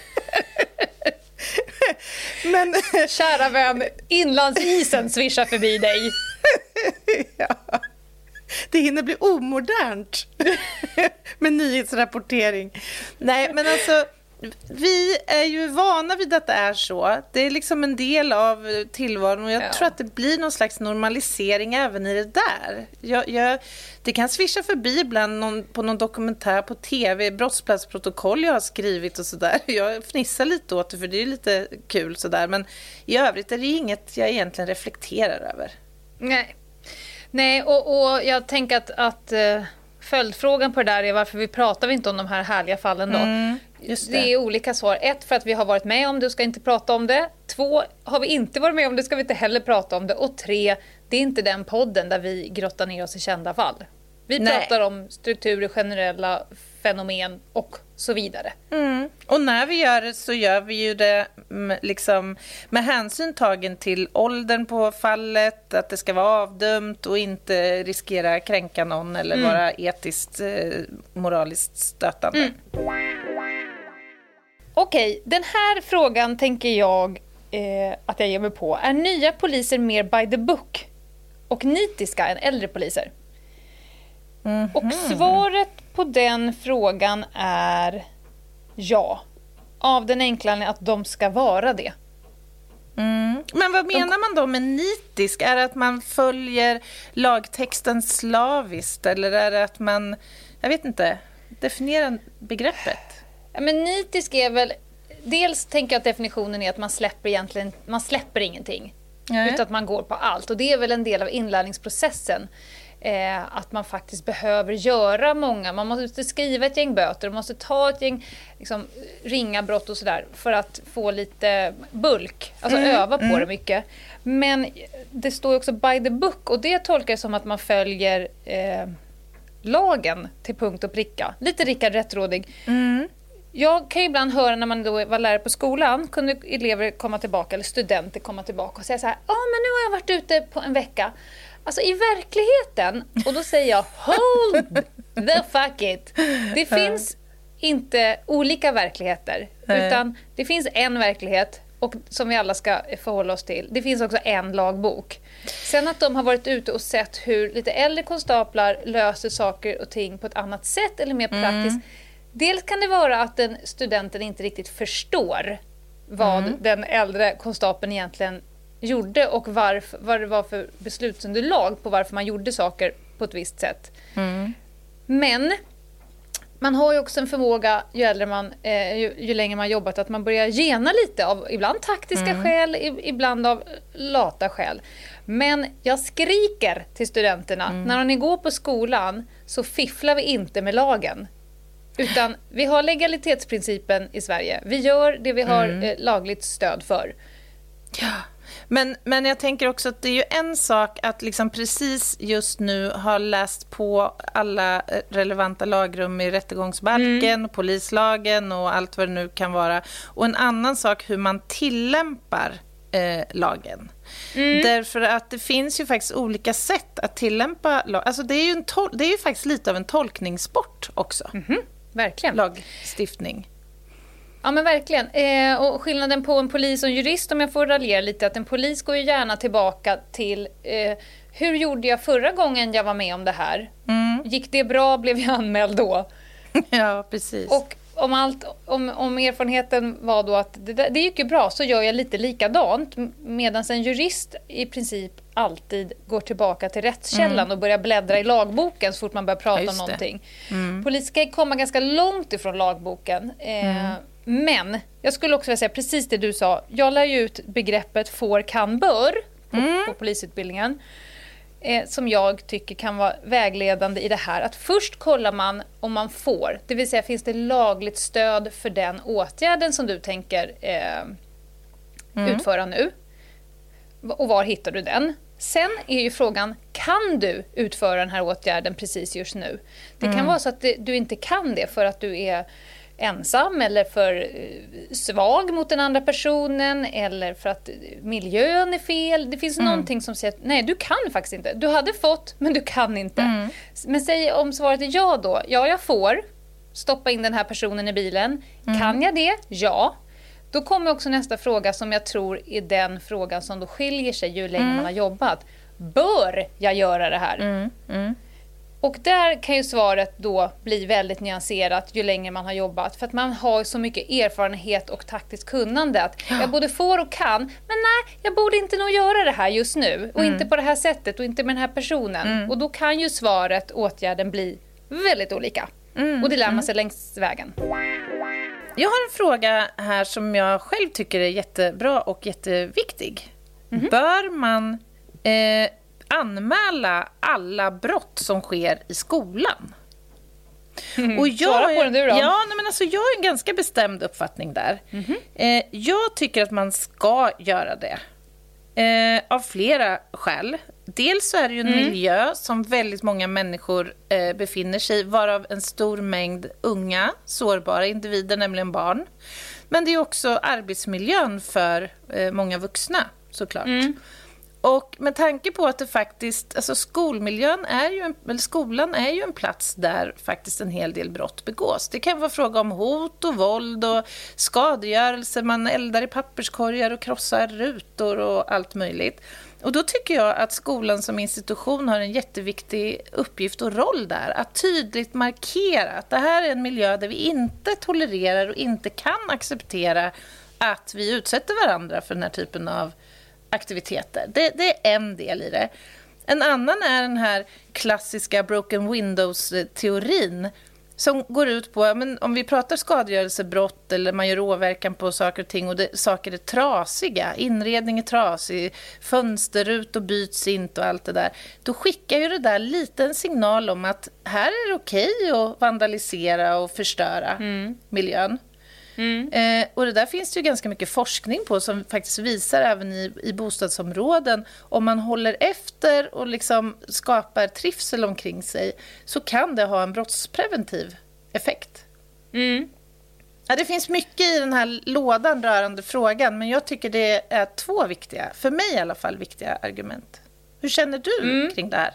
Men kära vän, inlandsisen svischar förbi dig. Ja. Det hinner bli omodernt med nyhetsrapportering. Nej, men alltså vi är ju vana vid att det är så. Det är liksom en del av tillvaron och jag ja. tror att det blir någon slags normalisering även i det där. Jag, jag, det kan svischa förbi ibland någon, på någon dokumentär på tv, brottsplatsprotokoll jag har skrivit och sådär. Jag fnissar lite åt det för det är lite kul sådär. Men i övrigt är det inget jag egentligen reflekterar över. Nej, Nej och, och jag tänker att, att uh, följdfrågan på det där är varför vi pratar vi inte om de här härliga fallen då. Mm. Just det. Det är olika svar. Ett, för att vi har varit med om det och ska inte prata om det. Två, har vi inte varit med om det ska vi inte heller prata om det. Och tre, det är inte den podden där vi grottar ner oss i kända fall. Vi Nej. pratar om strukturer, generella fenomen och så vidare. Mm. Och när vi gör det så gör vi ju det liksom med hänsyn tagen till åldern på fallet, att det ska vara avdömt och inte riskera kränka någon eller mm. vara etiskt, eh, moraliskt stötande. Mm. Okej, den här frågan tänker jag eh, att jag ger mig på. Är nya poliser mer by the book och nitiska än äldre poliser? Mm-hmm. Och svaret på den frågan är ja. Av den enkla att de ska vara det. Mm. Men vad menar de... man då med nitisk? Är det att man följer lagtexten slaviskt? Eller är det att man, jag vet inte, definierar begreppet? Ja, men nitisk är väl, dels tänker jag att definitionen är att man släpper egentligen, man släpper ingenting. Nej. Utan att man går på allt. Och det är väl en del av inlärningsprocessen. Eh, att man faktiskt behöver göra många, man måste skriva ett gäng böter, man måste ta ett gäng liksom, ringa brott och sådär för att få lite bulk, alltså mm, öva på mm. det mycket. Men det står ju också by the book och det tolkar jag som att man följer eh, lagen till punkt och pricka. Lite Rickard Rättrådig. Mm. Jag kan ju ibland höra när man då var lärare på skolan, kunde elever komma tillbaka eller studenter komma tillbaka och säga så här: ja men nu har jag varit ute på en vecka. Alltså i verkligheten, och då säger jag hold the fuck it. Det finns inte olika verkligheter, utan det finns en verklighet och som vi alla ska förhålla oss till. Det finns också en lagbok. Sen att de har varit ute och sett hur lite äldre konstaplar löser saker och ting på ett annat sätt eller mer praktiskt. Mm. Dels kan det vara att den studenten inte riktigt förstår vad mm. den äldre konstapeln egentligen gjorde och varf, vad det var för beslutsunderlag på varför man gjorde saker på ett visst sätt. Mm. Men man har ju också en förmåga ju äldre man, eh, ju, ju längre man jobbat, att man börjar gena lite av ibland taktiska mm. skäl, ibland av lata skäl. Men jag skriker till studenterna, mm. när ni går på skolan så fifflar vi inte med lagen. Utan vi har legalitetsprincipen i Sverige. Vi gör det vi har mm. eh, lagligt stöd för. Ja. Men, men jag tänker också att det är ju en sak att liksom precis just nu ha läst på alla relevanta lagrum i rättegångsbalken, mm. polislagen och allt vad det nu kan vara. Och en annan sak hur man tillämpar eh, lagen. Mm. Därför att det finns ju faktiskt olika sätt att tillämpa lag. Alltså det är ju, en tol- det är ju faktiskt lite av en tolkningssport också. Mm-hmm. Verkligen. Lagstiftning. Ja, men verkligen. Eh, och skillnaden på en polis och en jurist, om jag får raljera lite, att en polis går ju gärna tillbaka till eh, hur gjorde jag förra gången jag var med om det här? Mm. Gick det bra? Blev jag anmäld då? Ja, precis. Och om, allt, om, om erfarenheten var då att det, det gick ju bra, så gör jag lite likadant. Medan en jurist i princip alltid går tillbaka till rättskällan mm. och börjar bläddra i lagboken så fort man börjar prata ja, om någonting. Mm. Polis ska komma ganska långt ifrån lagboken. Eh, mm. Men jag skulle också vilja säga precis det du sa. Jag lär ju ut begreppet får, kan, bör på, mm. på polisutbildningen. Eh, som jag tycker kan vara vägledande i det här. Att först kollar man om man får. Det vill säga, finns det lagligt stöd för den åtgärden som du tänker eh, mm. utföra nu? Och var hittar du den? Sen är ju frågan, kan du utföra den här åtgärden precis just nu? Det kan mm. vara så att det, du inte kan det för att du är ensam eller för svag mot den andra personen eller för att miljön är fel. Det finns mm. någonting som säger att nej, du kan faktiskt inte. Du hade fått, men du kan inte. Mm. Men säg om svaret är ja då. Ja, jag får stoppa in den här personen i bilen. Mm. Kan jag det? Ja. Då kommer också nästa fråga som jag tror är den frågan som då skiljer sig ju längre mm. man har jobbat. Bör jag göra det här? Mm. Mm. Och där kan ju svaret då bli väldigt nyanserat ju längre man har jobbat. För att man har så mycket erfarenhet och taktiskt kunnande att ja. jag både får och kan, men nej, jag borde inte nog göra det här just nu. Och mm. inte på det här sättet och inte med den här personen. Mm. Och då kan ju svaret, åtgärden, bli väldigt olika. Mm. Och det lär man sig mm. längs vägen. Jag har en fråga här som jag själv tycker är jättebra och jätteviktig. Mm. Bör man... Eh, anmäla alla brott som sker i skolan. Mm. Och jag Svara på den du då. Ja, nej, men alltså jag har en ganska bestämd uppfattning där. Mm-hmm. Eh, jag tycker att man ska göra det. Eh, av flera skäl. Dels så är det ju en mm. miljö som väldigt många människor eh, befinner sig i, varav en stor mängd unga, sårbara individer, nämligen barn. Men det är också arbetsmiljön för eh, många vuxna, såklart. Mm. Och med tanke på att det faktiskt, alltså skolmiljön är ju en, eller skolan är ju en plats där faktiskt en hel del brott begås. Det kan vara fråga om hot och våld och skadegörelse, man eldar i papperskorgar och krossar rutor och allt möjligt. Och då tycker jag att skolan som institution har en jätteviktig uppgift och roll där. Att tydligt markera att det här är en miljö där vi inte tolererar och inte kan acceptera att vi utsätter varandra för den här typen av aktiviteter. Det, det är en del i det. En annan är den här klassiska broken windows-teorin som går ut på, men om vi pratar skadegörelsebrott eller man gör åverkan på saker och ting och det, saker är trasiga, inredning är trasig, fönsterrut och byts inte och allt det där, då skickar ju det där lite en signal om att här är det okej att vandalisera och förstöra mm. miljön. Mm. Eh, och det där finns det ju ganska mycket forskning på som faktiskt visar även i, i bostadsområden, om man håller efter och liksom skapar trivsel omkring sig, så kan det ha en brottspreventiv effekt. Mm. Ja, det finns mycket i den här lådan rörande frågan, men jag tycker det är två viktiga, för mig i alla fall viktiga argument. Hur känner du mm. kring det här?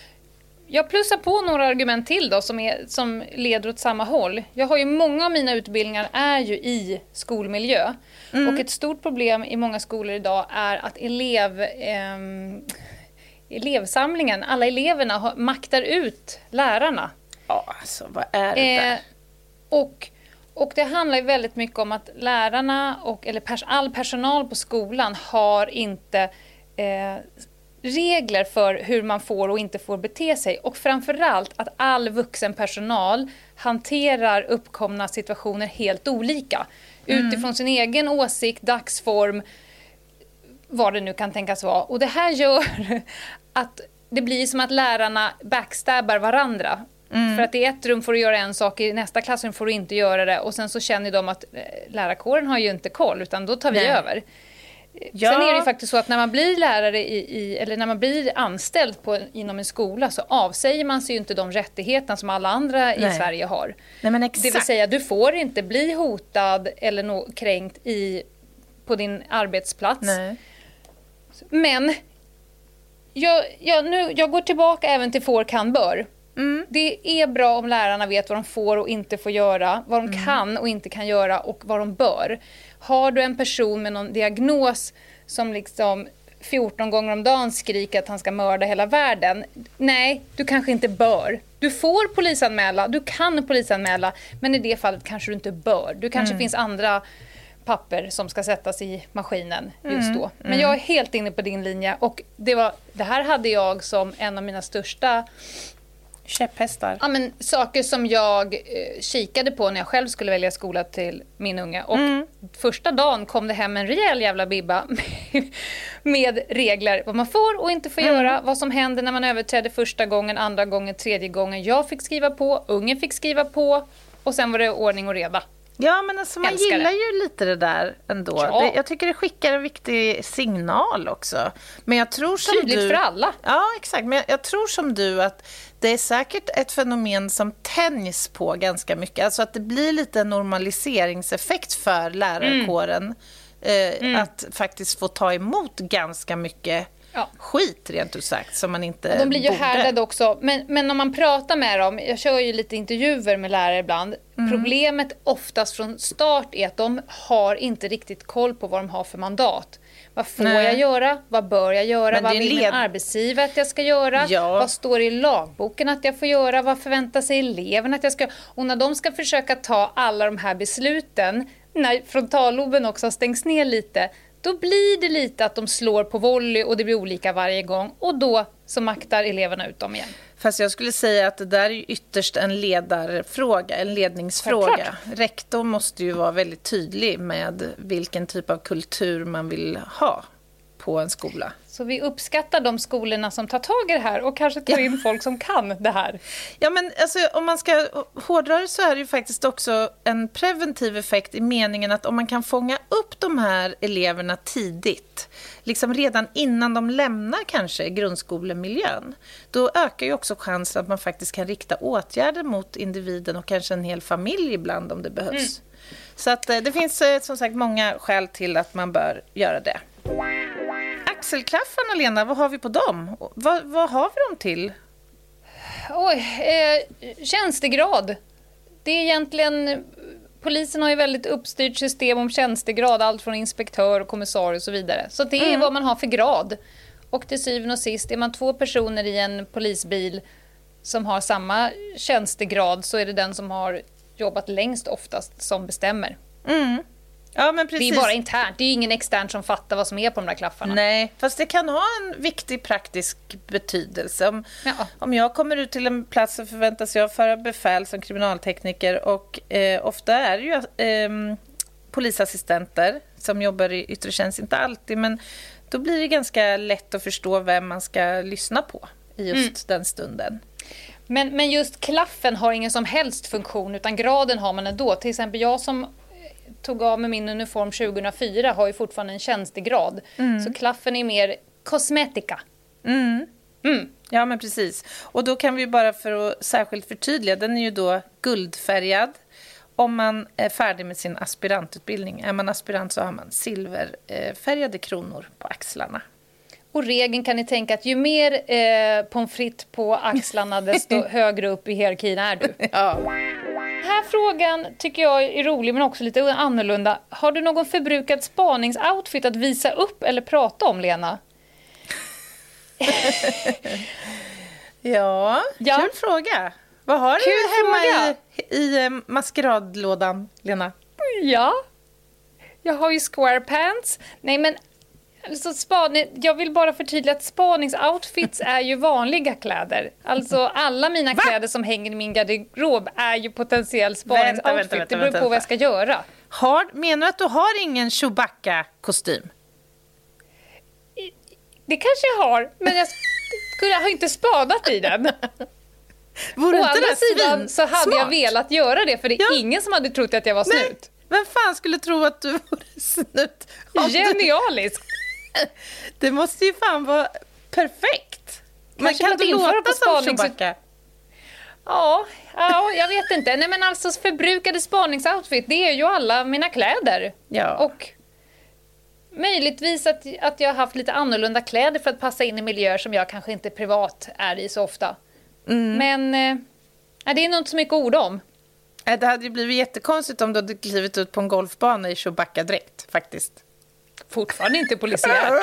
Jag plussar på några argument till då som, är, som leder åt samma håll. Jag har ju många av mina utbildningar är ju i skolmiljö. Mm. Och ett stort problem i många skolor idag är att elev, eh, elevsamlingen, alla eleverna har, maktar ut lärarna. Ja, alltså vad är det där? Eh, och, och det handlar ju väldigt mycket om att lärarna och eller pers- all personal på skolan har inte... Eh, regler för hur man får och inte får bete sig, och framförallt att all vuxen personal hanterar uppkomna situationer helt olika mm. utifrån sin egen åsikt, dagsform, vad det nu kan tänkas vara. Och det här gör att det blir som att lärarna backstabbar varandra. Mm. För att i ett rum får du göra en sak, i nästa klassrum får du inte göra det, och sen så känner de att lärarkåren har ju inte koll, utan då tar vi Nej. över. Ja. Sen är det ju faktiskt så att när man blir lärare i, i, eller när man blir anställd på, inom en skola, så avsäger man sig ju inte de rättigheterna som alla andra Nej. i Sverige har. Nej, men exakt. Det vill säga, du får inte bli hotad eller no, kränkt i, på din arbetsplats. Nej. Men jag, jag, nu, jag går tillbaka även till får, kan, bör. Mm. Det är bra om lärarna vet vad de får och inte får göra, vad de mm. kan och inte kan göra och vad de bör. Har du en person med någon diagnos som liksom fjorton gånger om dagen skriker att han ska mörda hela världen. Nej, du kanske inte bör. Du får polisanmäla, du kan polisanmäla, men i det fallet kanske du inte bör. Du kanske mm. finns andra papper som ska sättas i maskinen just då. Mm. Men mm. jag är helt inne på din linje och det, var, det här hade jag som en av mina största käpphästar. Ja, men saker som jag eh, kikade på när jag själv skulle välja skola till min unga. Och mm. första dagen kom det hem en rejäl jävla bibba med, med regler. Vad man får och inte får mm. göra. Vad som händer när man överträder första gången, andra gången, tredje gången. Jag fick skriva på, ungen fick skriva på. Och sen var det ordning och reda. Ja, men alltså man Älskar gillar det. ju lite det där ändå. Ja. Det, jag tycker det skickar en viktig signal också. Men jag tror som Tydligt du... för alla. Ja, exakt. Men jag, jag tror som du att det är säkert ett fenomen som tänjs på ganska mycket. Alltså att det blir lite normaliseringseffekt för lärarkåren. Mm. Eh, mm. Att faktiskt få ta emot ganska mycket ja. skit, rent ut sagt, som man inte De blir ju borde. härdade också. Men, men om man pratar med dem, jag kör ju lite intervjuer med lärare ibland. Mm. Problemet oftast från start är att de har inte riktigt koll på vad de har för mandat. Vad får Nej. jag göra? Vad bör jag göra? Men vad vill led... min arbetsgivare att jag ska göra? Ja. Vad står i lagboken att jag får göra? Vad förväntar sig eleven att jag ska göra? Och när de ska försöka ta alla de här besluten, när frontalloben också stängs ner lite, då blir det lite att de slår på volley och det blir olika varje gång. Och då så maktar eleverna ut dem igen. Fast jag skulle säga att det där är ju ytterst en ledarfråga, en ledningsfråga. Självklart. Rektor måste ju vara väldigt tydlig med vilken typ av kultur man vill ha på en skola. Så vi uppskattar de skolorna som tar tag i det här och kanske tar in folk som kan det här. Ja, men alltså, om man ska hårdra det så är det ju faktiskt också en preventiv effekt i meningen att om man kan fånga upp de här eleverna tidigt, liksom redan innan de lämnar kanske grundskolemiljön, då ökar ju också chansen att man faktiskt kan rikta åtgärder mot individen och kanske en hel familj ibland om det behövs. Mm. Så att det finns som sagt många skäl till att man bör göra det. Axelklaffarna, Lena, vad har vi på dem? Vad, vad har vi dem till? Oj, eh, tjänstegrad. Det är egentligen... Polisen har ju väldigt uppstyrt system om tjänstegrad, allt från inspektör och kommissarie och så vidare. Så det är mm. vad man har för grad. Och till syvende och sist, är man två personer i en polisbil som har samma tjänstegrad, så är det den som har jobbat längst oftast som bestämmer. Mm. Ja, men precis. Det är bara internt, det är ingen extern som fattar vad som är på de där klaffarna. Nej, fast det kan ha en viktig praktisk betydelse. Om, ja. om jag kommer ut till en plats så förväntas jag föra befäl som kriminaltekniker och eh, ofta är det ju eh, polisassistenter som jobbar i yttre tjänst, inte alltid, men då blir det ganska lätt att förstå vem man ska lyssna på i just mm. den stunden. Men, men just klaffen har ingen som helst funktion, utan graden har man ändå. Till exempel jag som tog av med min uniform tjugohundrafyra har ju fortfarande en tjänstegrad. Mm. Så klaffen är mer kosmetika. Mm. Mm. Ja, men precis. Och då kan vi bara för att särskilt förtydliga, den är ju då guldfärgad om man är färdig med sin aspirantutbildning. Är man aspirant så har man silverfärgade kronor på axlarna. Och regeln kan ni tänka att ju mer eh, pommes frites på axlarna desto högre upp i hierarkin är du. Ja. Den här frågan tycker jag är rolig men också lite annorlunda. Har du någon förbrukad spaningsoutfit att visa upp eller prata om, Lena? ja, ja, kul fråga. Vad har kul du hemma fråga. i, i eh, maskeradlådan, Lena? Ja, jag har ju square pants. Nej, men alltså, spaning, jag vill bara förtydliga att spaningsoutfits är ju vanliga kläder. Alltså alla mina Va? kläder som hänger i min garderob är ju potentiell spaningsoutfit. Vänta, vänta, vänta, det beror på vänta. vad jag ska göra. Har, menar du att du har ingen Chewbacca-kostym? Det kanske jag har, men jag skulle ha inte spadat i den. Å andra sidan så hade smart. jag velat göra det, för det är ja. ingen som hade trott att jag var snut. Vem fan skulle tro att du var snut? Genialiskt. Det måste ju fan vara perfekt. Men kan du låta som Chewbacca? Ja, ja, jag vet inte. Nej, men alltså förbrukade spaningsoutfit, det är ju alla mina kläder. Ja. Och Möjligtvis att, att jag har haft lite annorlunda kläder för att passa in i miljöer som jag kanske inte privat är i så ofta. Mm. Men eh, det är nog inte så mycket ord om. Det hade ju blivit jättekonstigt om du hade klivit ut på en golfbana i Chewbacca-dräkt, faktiskt. Fortfarande inte polisiärt.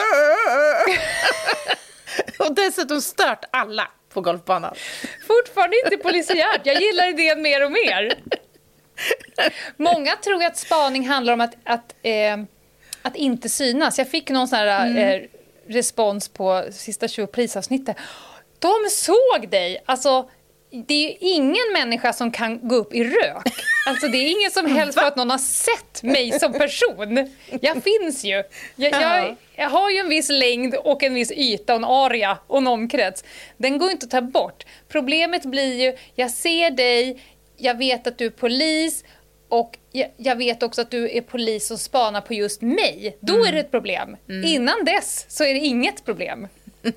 Och dessutom stört alla på golfbanan. Fortfarande inte polisiärt. Jag gillar idén mer och mer. Många tror att spaning handlar om att, att, eh, att inte synas. Jag fick någon sån här mm. eh, respons på sista tjugo prisavsnittet. De såg dig! Alltså, det är ju ingen människa som kan gå upp i rök. Alltså det är ingen som helst för att någon har sett mig som person. Jag finns ju. Jag, jag, jag har ju en viss längd och en viss yta och en area och en omkrets. Den går inte att ta bort. Problemet blir ju, jag ser dig, jag vet att du är polis och jag, jag vet också att du är polis som spanar på just mig. Då mm. är det ett problem. Mm. Innan dess så är det inget problem.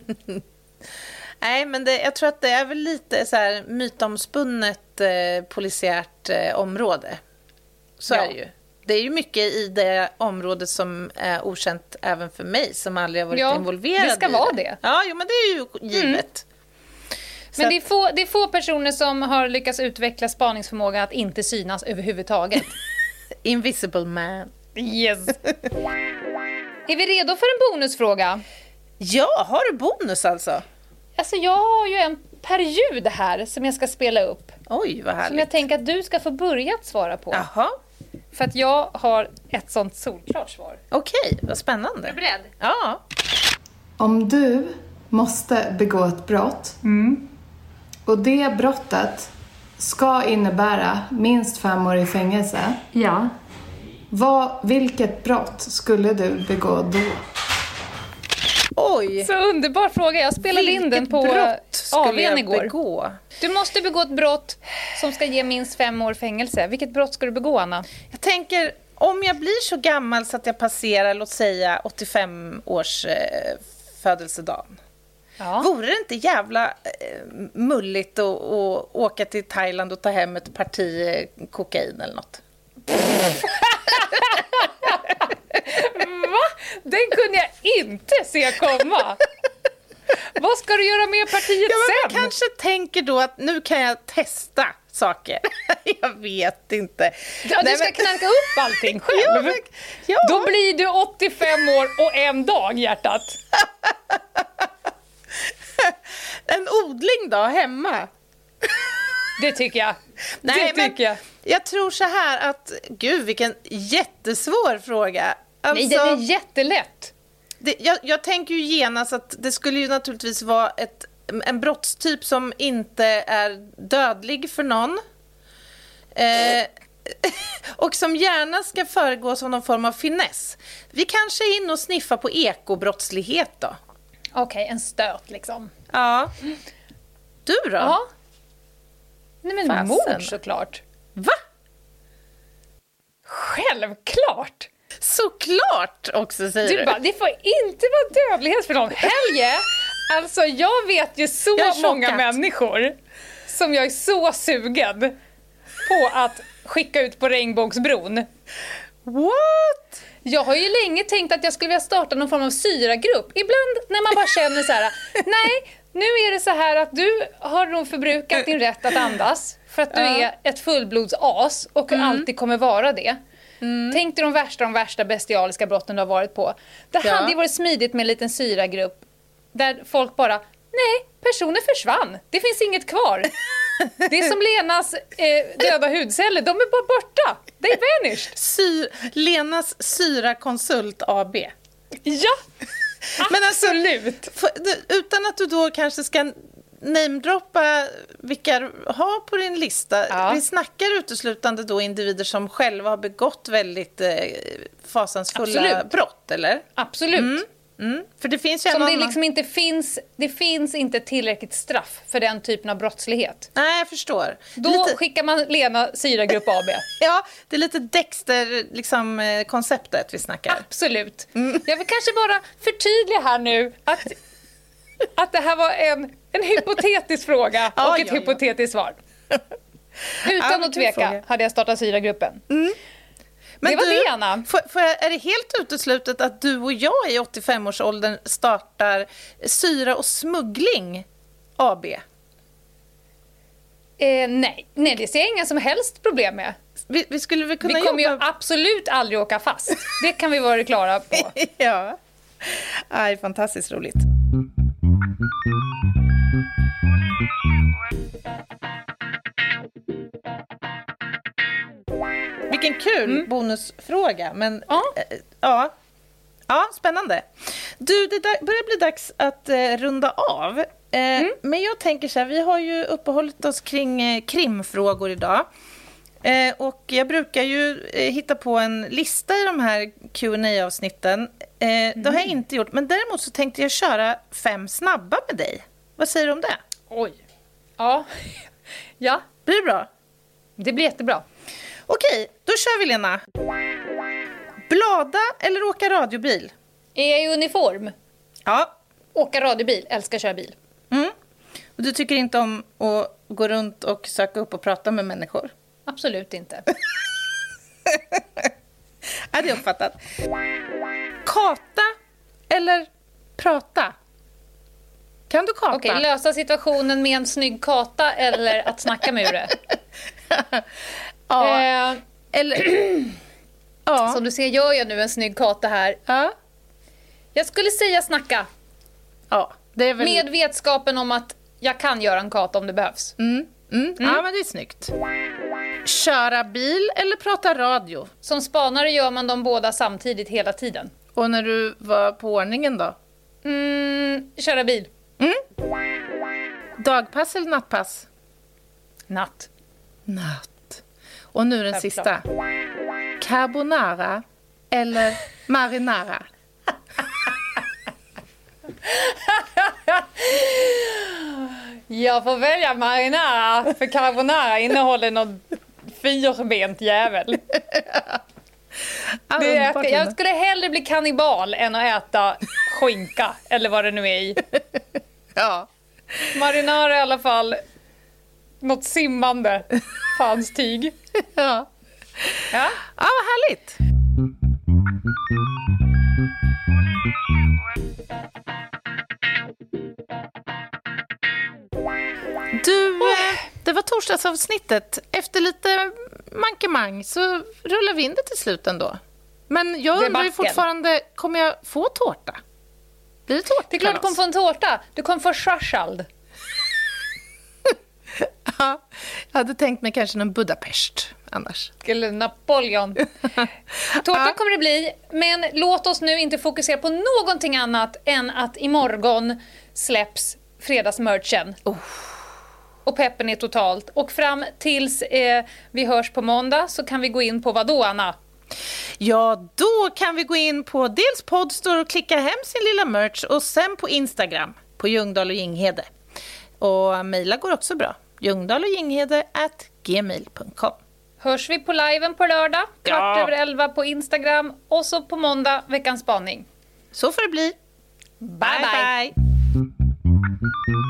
Nej, men det, jag tror att det är väl lite så här mytomspunnet eh, polisiärt eh, område. Så ja. är det ju. Det är ju mycket i det området som är okänt även för mig som aldrig har varit ja, involverad i det. Det ska vara det. Ja, jo, men det är ju givet. Mm. Men att... det, är få, det är få personer som har lyckats utveckla spaningsförmåga att inte synas överhuvudtaget. Invisible man. Yes. Är vi redo för en bonusfråga? Ja, har du bonus alltså? Alltså jag har ju en period här som jag ska spela upp. Oj, vad härligt. Som jag tänker att du ska få börja att svara på. Jaha. För att jag har ett sånt solklart svar. Okej, vad spännande. Är du beredd? Ja. Om du måste begå ett brott mm. och det brottet ska innebära minst fem år i fängelse. Ja. Vad, vilket brott skulle du begå då? Oj. Så underbar fråga. Jag spelade Vilket in den på A V:n igår. Begå? Du måste begå ett brott som ska ge minst fem år fängelse. Vilket brott ska du begå, Anna? Jag tänker, om jag blir så gammal så att jag passerar, låt säga, åttiofem års eh, födelsedagen. Ja. Vore det inte jävla eh, mulligt att, att åka till Thailand och ta hem ett parti eh, kokain eller något? Va? Den kunde jag inte se komma. Vad ska du göra med partiet ja, men sen? Jag kanske tänker då att nu kan jag testa saker. Jag vet inte. Ja, du ska men... knacka upp allting själv. Ja, men... ja. Då blir du åttiofem år och en dag, hjärtat. En odling då, hemma? Det tycker jag. Nej, det tycker jag. Jag tror så här att, gud vilken jättesvår fråga. Alltså, nej, det är jättelätt. Det, jag, jag tänker ju genast att det skulle ju naturligtvis vara ett, en brottstyp som inte är dödlig för någon. Eh, och som gärna ska föregås av någon form av finess. Vi kanske är inne och sniffar på ekobrottslighet då. Okej, okay, en stöt liksom. Ja. Du då? Ja. Nej, men Fasen. Mord såklart. Va? Självklart. Såklart också, säger du. Du bara, det får inte vara dödlighet för någon. Helge, alltså jag vet ju så många människor som jag är så sugen på att skicka ut på Regnbågsbron. What? Jag har ju länge tänkt att jag skulle vilja starta någon form av syragrupp. Ibland när man bara känner så här, nej, nu är det så här att du har nog förbrukat din rätt att andas för att du ja. är ett fullblodsas och mm. alltid kommer vara det. Mm. Tänk dig de värsta, de värsta bestialiska brotten du har varit på. Det ja. hade ju varit smidigt med en liten syragrupp där folk bara, nej, personen försvann. Det finns inget kvar. Det är som Lenas eh, döda hudceller, de är bara borta. They vanished. Sy- Lenas Syrakonsult A B. Ja, men absolut. Alltså, för, utan att du då kanske ska namedroppa vilka du har på din lista. Ja. Vi snackar uteslutande då individer som själva har begått väldigt eh, fasansfulla absolut. brott, eller? Absolut. Mm. Mm. För det finns ju som annan... det liksom inte finns, det finns inte tillräckligt straff för den typen av brottslighet. Nej, jag förstår. Då lite... skickar man Lena Syragrupp A B. Ja, det är lite Dexter liksom, eh, konceptet vi snackar. Absolut. Mm. Jag vill kanske bara förtydliga här nu att, att det här var en, en hypotetisk fråga ja, och ett ja, hypotetiskt ja. svar. Utan ja, att tveka fråga. hade jag startat Syragruppen. Mm. Men det var du, det, Anna. För, för är det helt uteslutet att du och jag i åttiofem-årsåldern startar Syra och smuggling A B? Eh, nej. nej, det ser jag inga som helst problem med. Vi, vi skulle väl kunna Vi kommer jobba... ju absolut aldrig åka fast. Det kan vi vara klara på. Ja, aj, fantastiskt roligt. Vilken kul mm. bonusfråga, men ja. Äh, ja. Ja, spännande. Du, det där börjar bli dags att eh, runda av. Eh, mm. Men jag tänker så här, vi har ju uppehållit oss kring eh, krimfrågor idag. Eh, och jag brukar ju eh, hitta på en lista i de här Q and A-avsnitten. Eh, mm. Det har jag inte gjort, men däremot så tänkte jag köra fem snabba med dig. Vad säger du om det? Oj. Ja. Ja. Blir det bra? Det blir jättebra. Okej, då kör vi, Lena. Blada eller åka radiobil? Är jag i uniform? Ja. Åka radiobil, älskar köra bil. Mm. Och du tycker inte om att gå runt och söka upp och prata med människor? Absolut inte. Ja, det är uppfattat. Kata eller prata? Kan du kata? Okej, lösa situationen med en snygg kata eller att snacka med det. Ja, eh, eller... ja. Som du ser gör jag nu en snygg kata här. Ja. Jag skulle säga snacka. Ja, det är väl... Med vetskapen om att jag kan göra en kata om det behövs. Mm. Mm. Mm. Ja, men det är snyggt. Köra bil eller prata radio? Som spanare gör man dem båda samtidigt hela tiden. Och när du var på ordningen då? Mm, köra bil. Mm. Dagpass eller nattpass? Natt. Natt. Och nu den Självklart. sista. Carbonara eller marinara? Jag får välja marinara, för carbonara innehåller någon fyrbent jävel. Det är, jag skulle hellre bli kannibal än att äta skinka eller vad det nu är i. Ja. Marinara i alla fall något simmande fanstyg. Ja. Ja, ja, vad härligt. Du, det var torsdagsavsnittet. Efter lite mankemang så rullar vi in det till slut ändå. Men jag undrar ju fortfarande, kommer jag få tårta? Blir det tårta? Det är klart du kommer få en tårta. Du kommer få schwarzwald. Ja, jag hade tänkt mig kanske någon Budapest annars. Eller Napoleon. Tårta Ja. kommer det bli, men låt oss nu inte fokusera på någonting annat än att imorgon släpps fredagsmerchen. Oh. Och peppen är totalt. Och fram tills eh, vi hörs på måndag så kan vi gå in på vad då, Anna? Ja, då kan vi gå in på dels Podstore och klicka hem sin lilla merch och sen på Instagram på Ljungdahl och Ginghede. Och mejla går också bra. ljungdahl och ginghede at gmail punkt com. Hörs vi på liven på lördag, kvart Ja. över elva på Instagram och så på måndag veckans spaning. Så får det bli. Bye bye! bye.